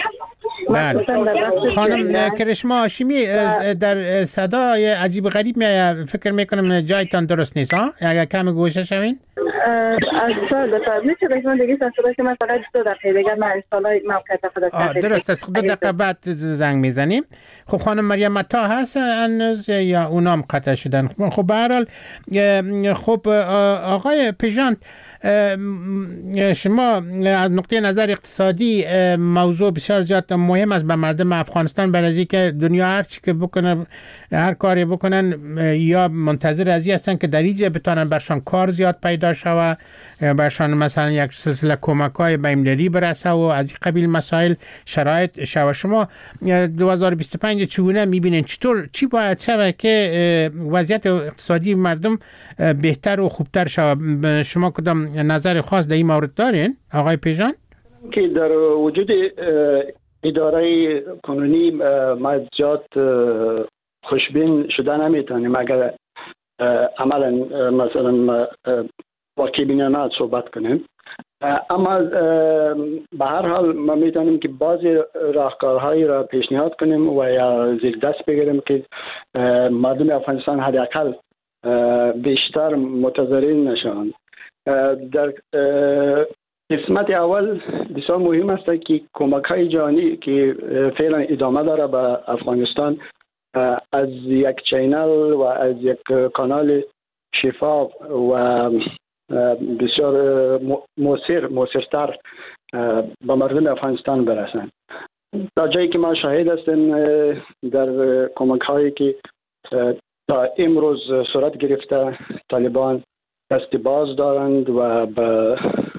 خانم کرشما هاشمی در صدای عجیب غریب فکر میکنم جایتان درست نیست ها؟ اگر کم گوشه شوین؟ از سال بفرمایید که بهتون دیگه صدا که من فقط 2 دقیقه دیگه من انشالله موقع خدا درست است. 2 دقیقه بعد زنگ میزنیم. خب خانم مریم عطا هست هنوز یا اونام قطع شدن؟ خب به هر حال خب آقای پیژانت شما از نقطه نظر اقتصادی موضوع بسیار زیاد مهم است به مردم افغانستان، برای که دنیا هر چی که بکنن، هر کاری بکنن یا منتظر از این هستن که در اینجا بتونن برشان کار زیاد پیدا شود، برشان مثلا یک سلسله کمک‌های بین‌المللی برسه و از این قبیل مسائل شرایط شود. شما 2025 چگونه می‌بینین؟ چطور چی باید شود که وضعیت اقتصادی مردم بهتر و خوبتر شود؟ شما کدام نظر خاص در این مورد دارین آقای پیژان؟ که در وجود اداره قانونی ما زیاد خوشبین شده نمیتونیم اگر عملا مثلا واقعی بینانه صحبت کنیم، اما به هر حال ما میتونیم که بعضی راهکارهایی را پیشنهاد کنیم و یا زیر دست بگیریم که مردم افغانستان حداقل بیشتر متضرر نشوند. در قسمت اول بسیار مهم است که کمک‌های جهانی که فعلا ادامه داره به افغانستان از یک چینل و از یک کانال شفاف و بسیار موثرتر به مردم افغانستان برسند. تا جایی که ما شاهد هستیم در کمک‌هایی که تا امروز صورت گرفته، طالبان دست باز دارند و به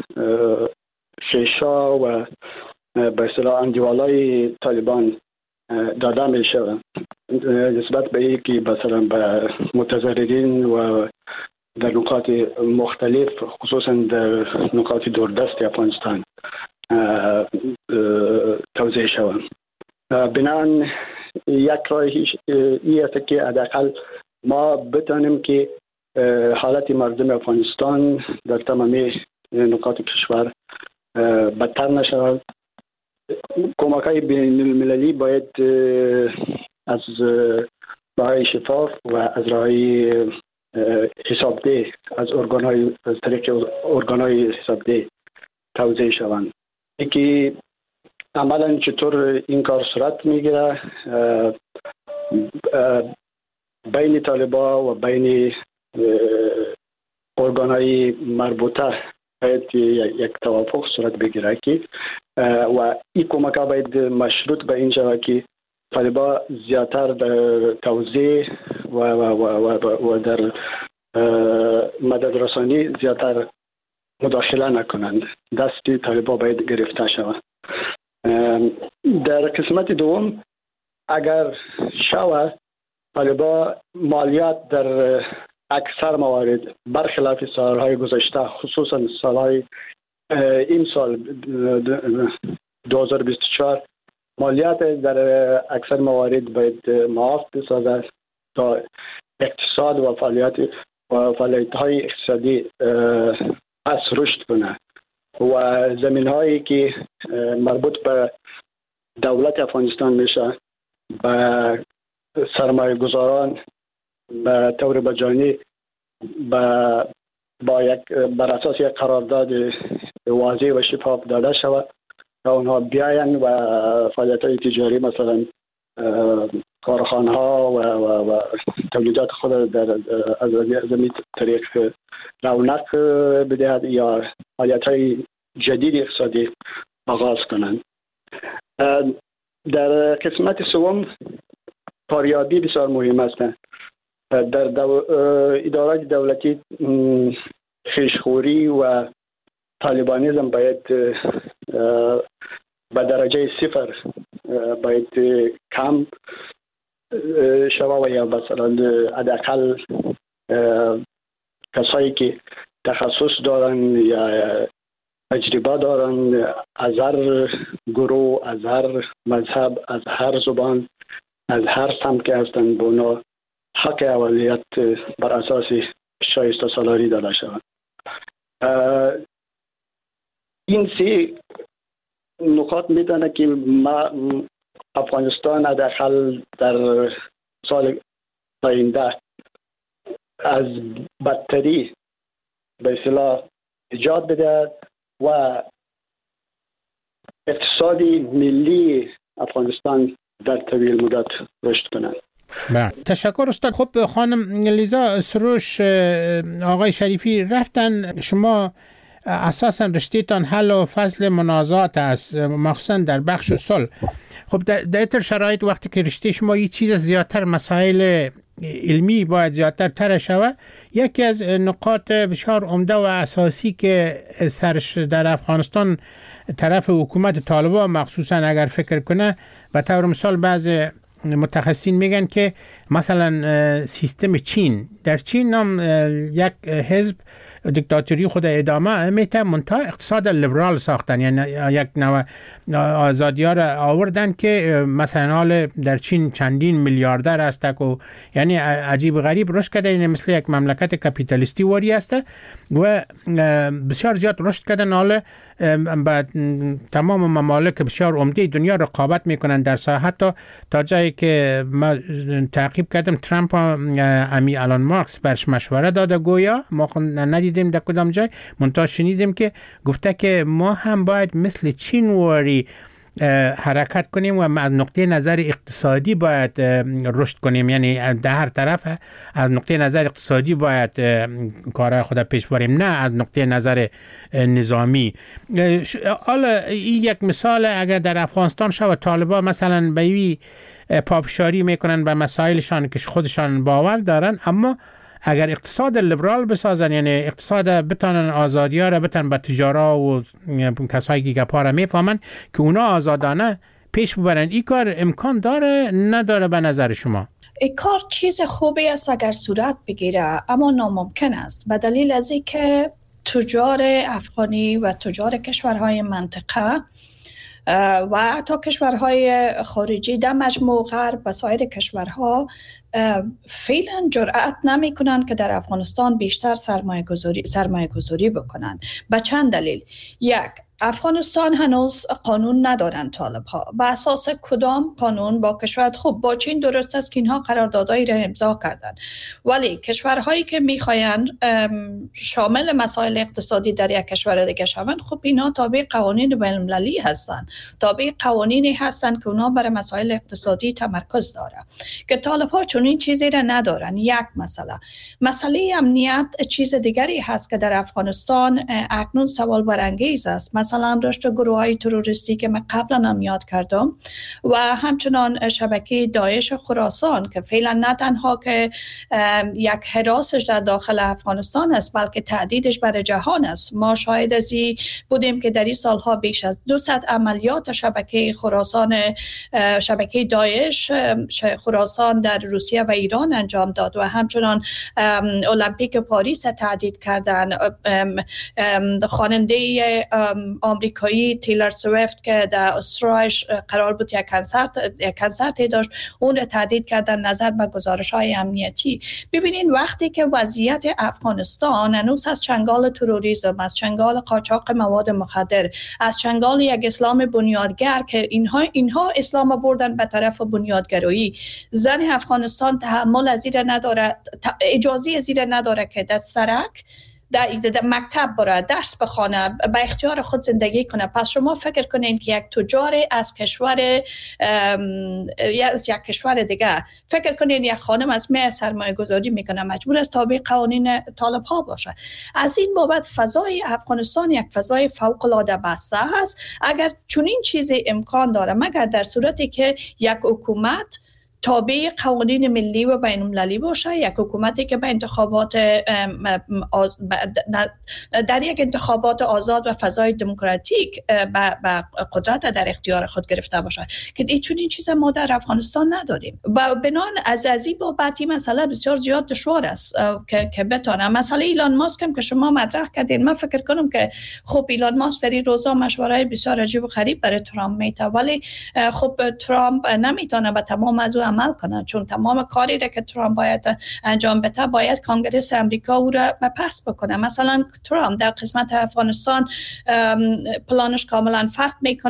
شیشا و به اصطلاح اندیوالای طالبان داده می شود نسبت به اینکه مثلا به متضررین و در نقاط مختلف خصوصا در نقاط دوردست افغانستان توزیع شود. بنابراین یک راهی این است که حداقل ما بتانیم که حالت مردم افغانستان در تمامی نقاط کشور بدتر نشود. کمک‌های بین المللی باید از راه شفاف و از راه حسابده از طریق ارگان‌های حسابده توزیع شوند. اینکه عملا چطور این کار صورت میگیره بین طالبان و بین ارگان‌های مربوطه باید یک توافق صورت بگیره که و این کمک ها باید مشروط به این شود که طالبان زیادتر در توزیع و در مدد رسانی زیادتر مداخله نکنند. دستی طالبان باید گرفته شود. در قسمت دوم اگر شود طالبان مالیات در اکثر موارد برخلاف سالهای گذشته خصوصا سالهای این سال 2024 مالیات در اکثر موارد باید معاف بسازد تا اقتصاد و فعالیت‌های اقتصادی پس رشد کنه و زمین‌هایی که مربوط به دولت افغانستان میشه به سرمایه گذاران به طور مجانی بر اساس یک قرارداد واضح و شفاف داده شود تا اونها بیاین و فعالیت‌های تجاری مثلا کارخانه ها و تولیدات خود در از این طریق رونق بدهد یا فعالیت‌های جدید اقتصادی آغاز کنند. در قسمت سوم کاریابی بسیار مهم است. در ادارات دولتی خیشخوری و طالبانیزم باید به درجه صفر باید کم شود و یا مثلا حداقل کسایی که تخصص دارن یا تجربه دارن از هر گروه، از هر مذهب، از هر زبان، از هر سمت که هستند به اونا حق اولیت بر اساس شایسته سالاری داده شود. این سه نکات میتونه که ما افغانستان حداقل در سال آینده از بدتری به اصطلاح ایجاد بده و اقتصادی ملی افغانستان در طویل مدت رشد کنه. تشکر استاد. خب خانم لیزا سروش، آقای شریفی رفتن، شما اساسا رشتهتان حل و فصل منازعات است، مخصوصا در بخش صلح. خب در این شرایط وقتی که رشته شما یه چیز زیادتر مسائل علمی باید زیادتر تر شوه، یکی از نقاط بسیار عمده و اساسی که سرش در افغانستان طرف حکومت طالبان مخصوصا اگر فکر کنه، به طور مثال بعض متخصصین میگن که مثلا سیستم چین، در چین هم یک حزب دیکتاتوری خود ادامه میته، منتها اقتصاد لیبرال ساختن، یعنی یک نوع آزادی‌ها را آوردن که مثلا در چین چندین میلیاردر است و یعنی عجیب غریب رشد کرده، یعنی مثل یک مملکت کپیتالیستی واری است و بسیار زیاد رشد کردن. حالا با تمام ممالک بسیار عمده دنیا رقابت میکنن در ساحت، تا جایی که ما تعقیب کردم ترامپ امی آلان مارکس برش مشوره داده، گویا ما ندیدیم در کدام جای، منتها شنیدیم که گفته که ما هم باید مثل چین واری حرکت کنیم و از نقطه نظر اقتصادی باید رشد کنیم، یعنی در هر طرف از نقطه نظر اقتصادی باید کار خود پیش بریم، نه از نقطه نظر نظامی. حالا این یک مثال اگر در افغانستان شود طالبان مثلا به پافشاری میکنن به مسائلشان که خودشان باور دارن، اما اگر اقتصاد لیبرال بسازن، یعنی اقتصاد بتانن آزادی‌ها را بتن به تجارا و کسایی که گپا را میفهمن که اونا آزادانه پیش ببرن، این کار امکان داره نداره به نظر شما؟ این کار چیز خوبی است اگر صورت بگیره، اما ناممکن است به دلیل از اینکه تجار افغانی و تجار کشورهای منطقه و حتی کشورهای خارجی در مجموع غرب و سایر کشورها فعلا جرأت نمی کنند که در افغانستان بیشتر سرمایه گذاری بکنند. به چند دلیل. یک، افغانستان هنوز قانون ندارند طالب ها. به اساس کدام قانون با کشور خوب با چین درست است که اینها قراردادهایی را امضا کردند، ولی کشورهایی که میخواین شامل مسائل اقتصادی در یک کشور دیگه شوند، خب اینا تابع قوانین بین‌المللی هستند، تابع قوانینی هستند که اونا برای مسائل اقتصادی تمرکز داره که طالب ها چون این چیزی را ندارن. یک مسئله امنیت چیز دیگری هست که در افغانستان اکنون سوال برانگیز است، مثلا رشد گروه‌های تروریستی که من قبلا هم یاد کردم و همچنان شبکه داعش خراسان که فعلا نه تنها که یک هراسش در داخل افغانستان است بلکه تهدیدش برای جهان است. ما شاهد از این بودیم که در این سالها بیش از 200 عملیات شبکه خراسان، شبکه داعش خراسان در روسیه و ایران انجام داد و همچنان المپیک پاریس تهدید کردن. خواننده آمریکایی تیلر سویفت که در استرالیا قرار بود یک کنسرت داشت، اون را تهدید کردن نظر به گزارش‌های امنیتی. ببینین وقتی که وضعیت افغانستان هنوز از چنگال تروریسم، از چنگال قاچاق مواد مخدر، از چنگال یک اسلام بنیادگر که اینها اسلام بردن به طرف بنیادگرایی، زن افغانستان تحمل از این نداره، اجازه از این نداره که در سرک در مکتب بره، درس بخونه، به اختیار خود زندگی کنه. پس شما فکر کنین که یک تجار از یک کشور دیگه، فکر کنین یک خانم از سرمایه گذاری میکنه، مجبور است تابع قوانین طالب ها باشه. از این بابت فضای افغانستان یک فضای فوق العاده بسته هست. اگر چنین چیزی امکان داره، مگر در صورتی که یک حکومت تابع قوانین ملی و بین المللی باشه، یک حکومتی که به انتخابات در یک انتخابات آزاد و فضای دموکراتیک به قدرت در اختیار خود گرفته باشه که این چیز ما در افغانستان نداریم. و بنان از این بابت این مسئله بسیار زیاد دشوار است که بتونه. مسئله ایلان ماسک هم که شما مطرح کردین، من فکر کنم که خب ایلان ماسک در این روزا مشورهای بسیار عجیب و غریب برای ترامپ میده، ولی خب ترامپ نمیتونه به تمام از عمل کنه، چون تمام کاری را که ترامپ باید انجام بده باید کانگرس امریکا او را پس بکنه. مثلا ترامپ در قسمت افغانستان پلانش کاملا فرق میکنه،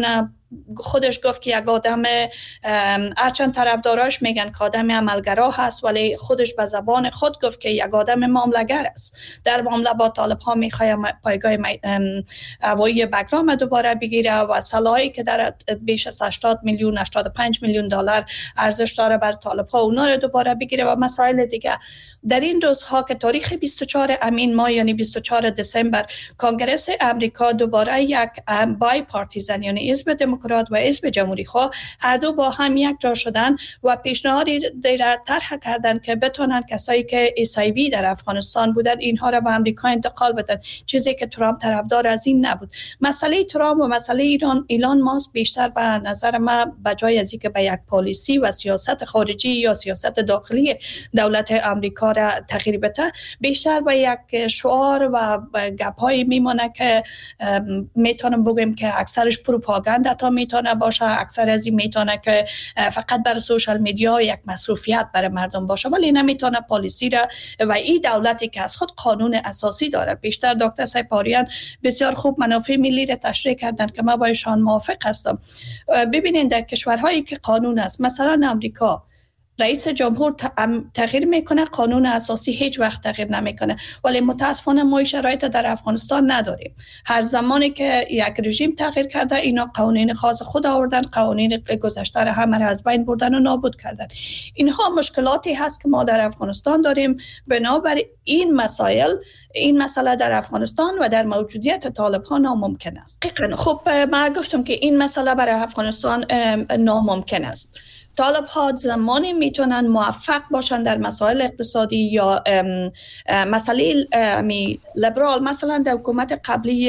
خودش گفت که یک آدم هرچند طرفداراش میگن که آدم عملگرا هست ولی خودش به زبان خود گفت که یک آدم معامله‌گر است. در معامله با طالب ها میخواد پایگاه هوایی بگرام دوباره بگیره و سلاحی که در بیش از 80 میلیون 85 میلیون دلار ارزش داره بر طالب ها اونا رو دوباره بگیره و مسائل دیگه. در این روزها که تاریخ 24 امین ماه یعنی 24 دسامبر کنگره امریکا دوباره یک بای پارتیزن یعنی حزب دموکرات و حزب جمهوری خواه هر دو با هم یک جا شدن و پیشنهادی را طرح کردن که بتونن کسایی که ایسایوی در افغانستان بودن اینها را به امریکا انتقال بدن، چیزی که ترامپ طرفدار از این نبود. مسئله ترامپ و مسئله ایلان ماسک بیشتر به نظر من بجای از اینکه به یک پالیسی و سیاست خارجی یا سیاست داخلی دولت امریکا را تغییر بده، بیشتر به یک شعار و گپ‌هایی میمونه که میتونم بگم که اکثرش پروپاگاندا تا میتونه باشه، اکثر از این میتونه که فقط بر سوشال میدیا یک مصروفیت برای مردم باشه ولی نمیتونه پالیسی را و این دولتی که از خود قانون اساسی داره. بیشتر دکتر سیپاریان بسیار خوب منافع ملی را تشریح کردن که من با ایشان موافق هستم. ببینید در کشورهایی که قانون است، مثلا امریکا، رئیس جمهور تغییر میکنه، قانون اساسی هیچ وقت تغییر نمیکنه، ولی متاسفانه ما شرایط در افغانستان نداریم. هر زمانی که یک رژیم تغییر کرده اینا قوانین خاص خود آوردن، قوانین گذشته را همه را از بین بردن و نابود کردن. اینها مشکلاتی هست که ما در افغانستان داریم. بنابر این مسئله در افغانستان و در موجودیت طالب ها ناممکن است. خب من گفتم که این مسئله برای افغانستان ناممکن است. طالب ها زمانی میتونن موفق باشن در مسائل اقتصادی یا مسئله لیبرال. مثلا در حکومت قبلی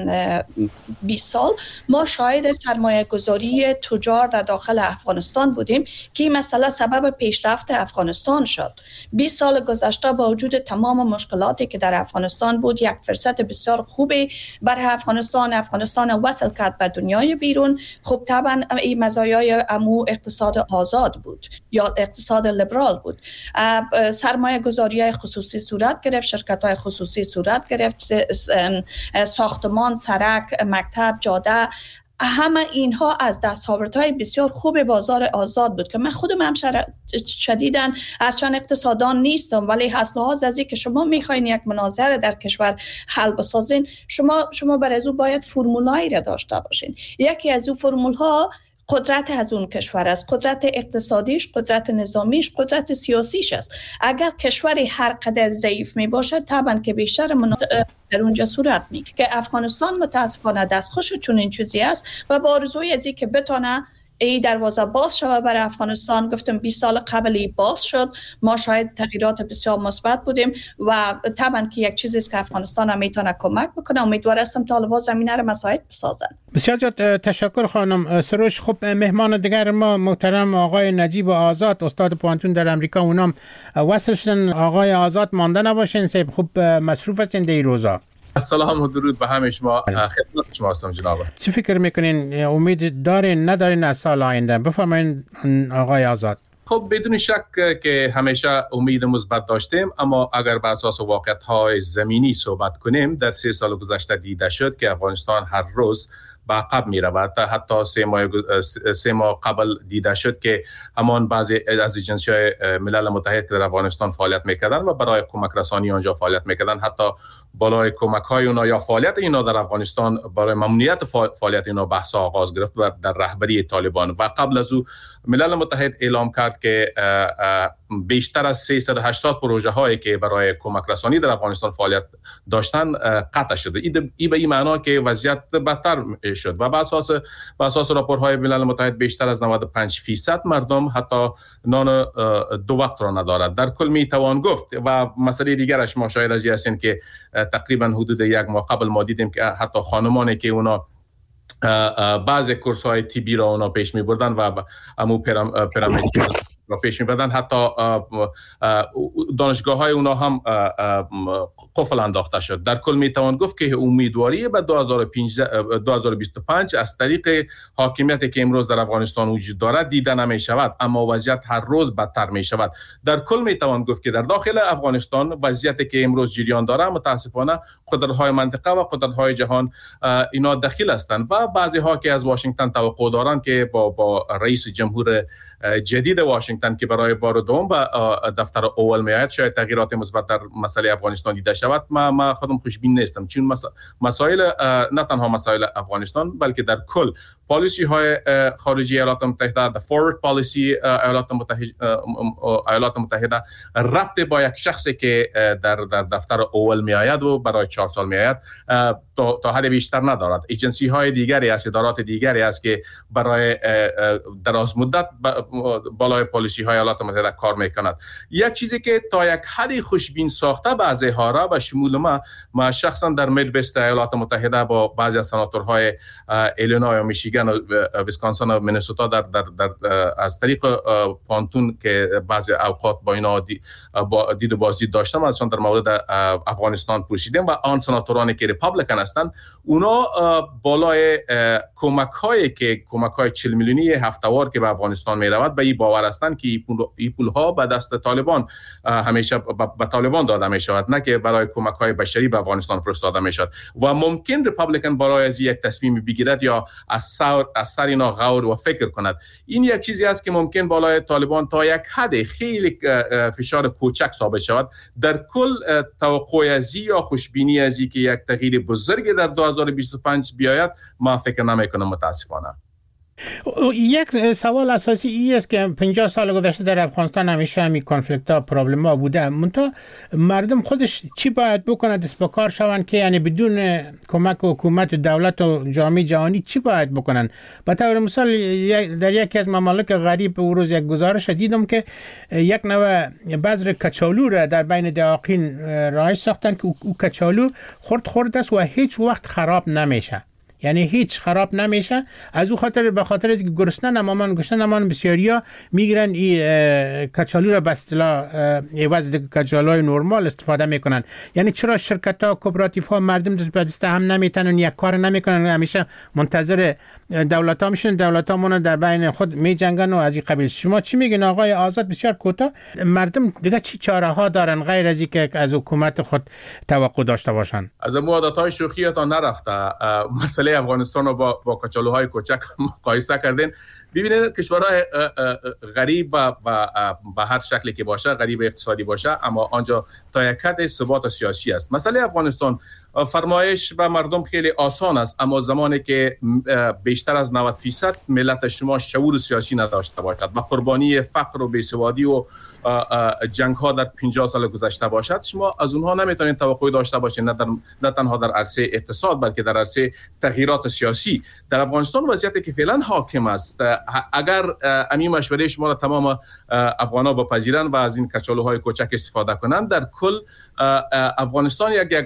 20 سال ما شاهد سرمایه گذاری تجار در داخل افغانستان بودیم که این مسئله سبب پیشرفت افغانستان شد. 20 سال گذشته با وجود تمام مشکلاتی که در افغانستان بود، یک فرصت بسیار خوبی برای افغانستان وصل کرد به دنیای بیرون. خب طبعا این مزایای امو اقتصاد آزاد بود یا اقتصاد لیبرال بود. سرمایه گذاری خصوصی صورت گرفت، شرکت های خصوصی صورت گرفت، ساختمان، سرک، مکتب، جاده، همه اینها از دستاوردهای بسیار خوب بازار آزاد بود که من خودم هم شدیداً هرچند اقتصاددان نیستم ولی لحاظ از این که شما میخواین یک مناظره در کشور حل بسازین، شما برای از او باید فرمولایی را داشته باشین. یکی از او فرمولها قدرت از اون کشور است، قدرت اقتصادیش، قدرت نظامیش، قدرت سیاسیش است. اگر کشوری هر قدر ضعیف می باشه طبعا که بیشتر در اونجا صورت می که افغانستان متاسفانه دستخوش چون این چیزی است و با آرزوی از این که بتونه ای دروازه باز شد برای افغانستان. گفتم 20 سال قبلی باز شد، ما شاید تغییرات بسیار مثبت بودیم و طبعا که یک چیزی است که افغانستان هم میتونه کمک بکنه. امیدوار هستم طالبان زمینه رو مساعد بسازن. بسیار زیاد تشکر خانم سروش. خب مهمان دیگر ما محترم آقای نجیب آزاد، استاد پوانتون در امریکا، اونام وصل شدن. آقای آزاد مانده نباشین، سیب خوب مصروف هستین در این روزا. سلام و درود به همه شما. خدمت شما هستم جناب. چی فکر میکنین؟ امید دارین ندارین از سال آینده؟ بفرمایید آقای آزاد. خب بدون شک که همیشه امید مثبت داشتیم، اما اگر بر اساس واقعیت‌های زمینی صحبت کنیم، در 3 سال گذشته دیده شد که افغانستان هر روز به عقب می رود. حتی 3 ماه قبل دیده شد که همان بعضی از ایجنسی‌های ملل متحد که در افغانستان فعالیت میکردن و برای کمک رسانی آنجا فعالیت میکردن، حتی بالای کمک‌های اونا یا فعالیت اینا در افغانستان برای ممنوعیت فعالیت اینا بحث آغاز گرفت و در رهبری طالبان. و قبل از او ملل متحد اعلام کرد که بیشتر از 380 پروژه هایی که برای کمک رسانی در افغانستان فعالیت داشتن قطع شده. این به این معنا که وضعیت بدتر شد و به اساس راپورهای ملل متحد بیشتر از 95% مردم حتی نان 2 وقت را ندارد. در کل می توان گفت و مسئله دیگرش ما شاید از هستیم که تقریبا حدود 1 ماه قبل ما دیدیم که حتی خانمانی که اونا بعض کورس های تیبی را اونا پیش می بردن و امو پیرامید را پیش میبردن. حتی دانشگاه های اونا هم قفل انداخته شد. در کل میتوان گفت که امیدواری به 2025 از طریق حاکمیتی که امروز در افغانستان وجود دارد دیده نمی شود، اما وضعیت هر روز بدتر می شود. در کل میتوان گفت که در داخل افغانستان وضعیتی که امروز جریان داره متاسفانه قدرت‌های منطقه و قدرت‌های جهان اینا دخیل هستند و بعضی ها که از واشنگتن توقع دارند که با رئیس جمهور جدید واشنگتن که برای بار دوم به دفتر اول میآید شاید تغییرات مثبت در مسئله افغانستان دیده شود. ما خودم خوشبین نیستم، چون مسائل نه تنها مسائل افغانستان بلکه در کل پالیسی های خارجی ایالات متحده، the forward policy ایالات متحده ربط با یک شخصی که در دفتر اول میآید و برای 4 سال میآید تا حد بیشتر ندارد. ایجنسی های دیگری است، ادارات دیگری است که برای دراز مدت بالای پالیسی های ایالات متحده کار میکند. یک چیزی که تا یک حدی خوشبین ساخته بعضی ها را به شمول ما شخصا در میدوست ایالات متحده با بعضی از سناتورهای ایلینوی و میشیگان و ویسکانسین و مینسوتا در از طریق پانتون که بعضی اوقات با اینا دید و بازدید داشتم ازشان در مورد افغانستان پرسیدم و آن سناتورانی که ریپابلیکن هستند اونا بالای کمک های 40 میلیونی هفته‌وار که به افغانستان می رود به این باور هستند که این پول ها به دست طالبان همیشه به طالبان داده می شود، نه که برای کمک های بشری به افغانستان فرستاده می شود. و ممکن ریپابلیکن برای از یک تصمیم بگیرد یا از سر اینا غور و فکر کند. این یک چیزی است که ممکن بالای طالبان تا یک حد خیلی فشار کوچک ثابت شود. در کل توقع ازی یا خوشبینی ازی که یک تغییر بزرگ در 2025 بیاید ما فکر نمی کنم متاسفانه. یک سوال اساسی این است که 50 سال گذشته در افغانستان همیشه همین کانفلیکت ها پرابلم ها بوده، منتها مردم خودش چی باید بکنند دست به کار شوند که یعنی بدون کمک حکومت و دولت و جامعه جهانی چی باید بکنند؟ به طور مثال در یکی از ممالک غریب او روز یک گزارش دیدم که یک نوع بذر کچالو را در بین دهاقین رایج ساختن که او کچالو خرد است و هیچ وقت خراب نمیشه، یعنی هیچ خراب نمیشه. از او خاطر به خاطر از که گرسنه بسیاریا میگیرن این کچالو را به اصطلاح عوض کچالوی نرمال استفاده میکنن. یعنی چرا شرکت ها کوپراتیو ها مردم دست به دست هم نمیتنن، یک کار نمیکنن، همیشه منتظر دولت ها میشن، دولت ها مون در بین خود میجنگن و از این قبیل. شما چی میگین آقای آزاد؟ بسیار کوتاه، مردم دیگه چی چاره ها دارن غیر از اینکه از حکومت خود توقع داشته باشن؟ از عادت های شوخی تا نرفته مسئله افغانستان رو با کچالوهای کوچک مقایسه کردین. ببینید کشورهای غریب به هر شکلی که باشه، غریب اقتصادی باشه، اما آنجا تا یک حد ثبات سیاسی است. مسئله افغانستان فرمایش به مردم خیلی آسان است، اما زمانی که بیشتر از 90% ملت شما شعور سیاسی نداشته باشد و قربانی فقر و بیسوادی و جنگ ها در 50 سال گذشته باشد، شما از اونها نمیتونید توقع داشته باشید، نه تنها در عرصه اقتصاد بلکه در عرصه تغییرات سیاسی. در افغانستان وضعیتی که فعلا حاکم است، اگر امی مشوره شما را تمام افغانا بپذیرن و از این کچالوهای کوچک استفاده کنند، در کل افغانستان یک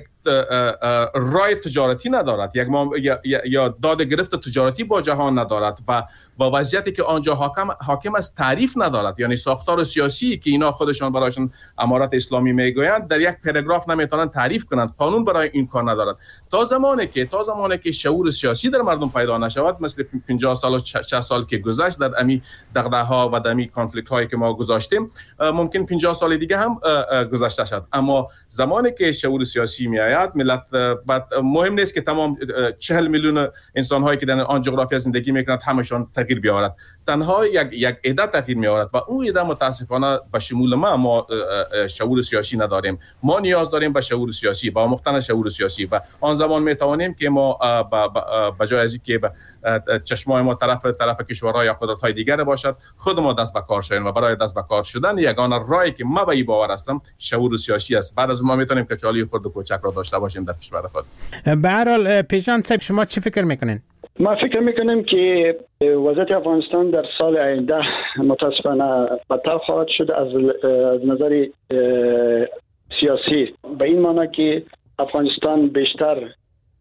رای تجارتی ندارد، یا داد گرفت تجارتی با جهان ندارد و با وضعیتی که آنجا حاکم است تعریف ندارد. یعنی ساختار سیاسی که اینا خودشان برایشان امارت اسلامی میگویند در یک پاراگراف نمیتونن تعریف کنند، قانون برای این کار ندارد. تا زمانی که شعور سیاسی در مردم پیدا نشود، مثل 50 سال و 60 سال که گذشت در امی دغدغه‌ها و در امی کانفلیکت هایی که ما گذاشتیم، ممکن 50 سال دیگه هم گذشته شد. اما زمانی که شعور سیاسی میآید، ملت مهم نیست که تمام 40 میلیون انسان هایی که در آن جغرافیا زندگی میکنند همشون تغییر بیاورد، تنها یک عده تغییر میآورد و اون عده متاسفانه به شمول ما شعور سیاسی نداریم. ما نیاز داریم به شعور سیاسی، با مختن شعور سیاسی، و آن زمان میتوانیم که ما به جای از اینکه چشمای ما طرف کشورهای یا قدرت‌های دیگر باشد، خود ما دست به کار شویم و برای دست به کار شدن یگانه راهی که ما به این باور هستم شعور سیاسی است. بعد از ما میتونیم که چالی خرد و کوچک را داشته باشیم در کشور خود. به هر حال پیشان صاحب شما چی فکر میکنین؟ ما فکر میکنیم که وضعیت افغانستان در سال آینده متاسفانه بدتر خواهد شد از نظر سیاسی، به این معنی که افغانستان بیشتر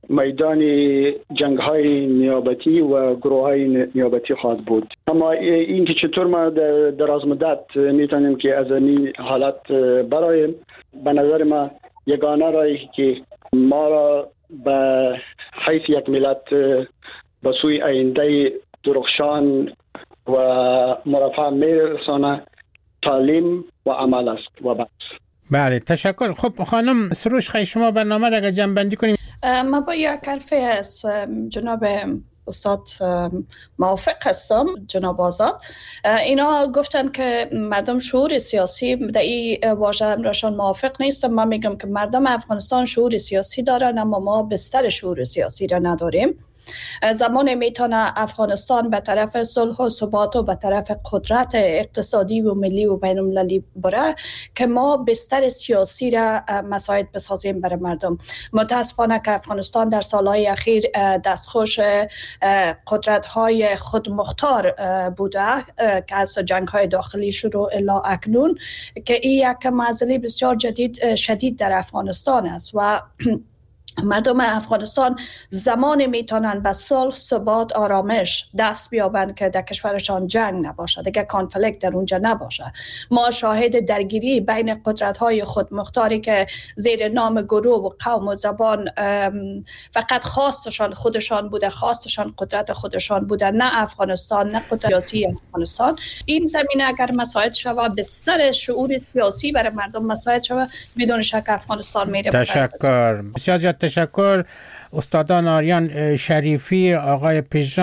میدان جنگ های نیابتی و گروه های نیابتی خواهد بود. اما این که چطور ما در دراز مدت میتونیم که از این حالت برایم، به نظر ما یگانه راهی که ما را به حیث یک ملت به سوی آینده درخشان و مرفع میرسانه تعلیم و عمل است و بس. بله تشکر. خب خانم سروش، خیلی شما برنامه را اگر جمع‌بندی کنیم. ما با یک حرف از جناب استاد موافق هستم. جناب آزاد اینا گفتن که مردم شعور سیاسی، در این واژه راشون موافق نیستم. من میگم که مردم افغانستان شعور سیاسی دارن، اما ما بستر شعور سیاسی را نداریم. زمان میتونه افغانستان به طرف صلح و ثبات و به طرف قدرت اقتصادی و ملی و بین المللی بره که ما بستر سیاسی را مساعد بسازیم برای مردم. متاسفانه که افغانستان در سالهای اخیر دستخوش قدرت‌های خودمختار بوده که از جنگ‌های داخلی شروع الی اکنون، که این یک معضله بسیار شدید در افغانستان است و مردم افغانستان زمان میتونن به صلح، ثبات، آرامش دست بیابند که در کشورشان جنگ نباشه، دیگه کانفلیکت در اونجا نباشه. ما شاهد درگیری بین قدرت‌های خودمختاری که زیر نام گروه و قوم و زبان فقط خودشان بوده، خواستشان قدرت خودشان بوده، نه افغانستان، نه قدرت سیاسی افغانستان. این زمینه اگر مساعد شود، به سر شعور سیاسی برای مردم مساعد شود، بدون شک افغانستان میره. تشکر. بسیار تشکر. استادان آریان شریفی، آقای پژمان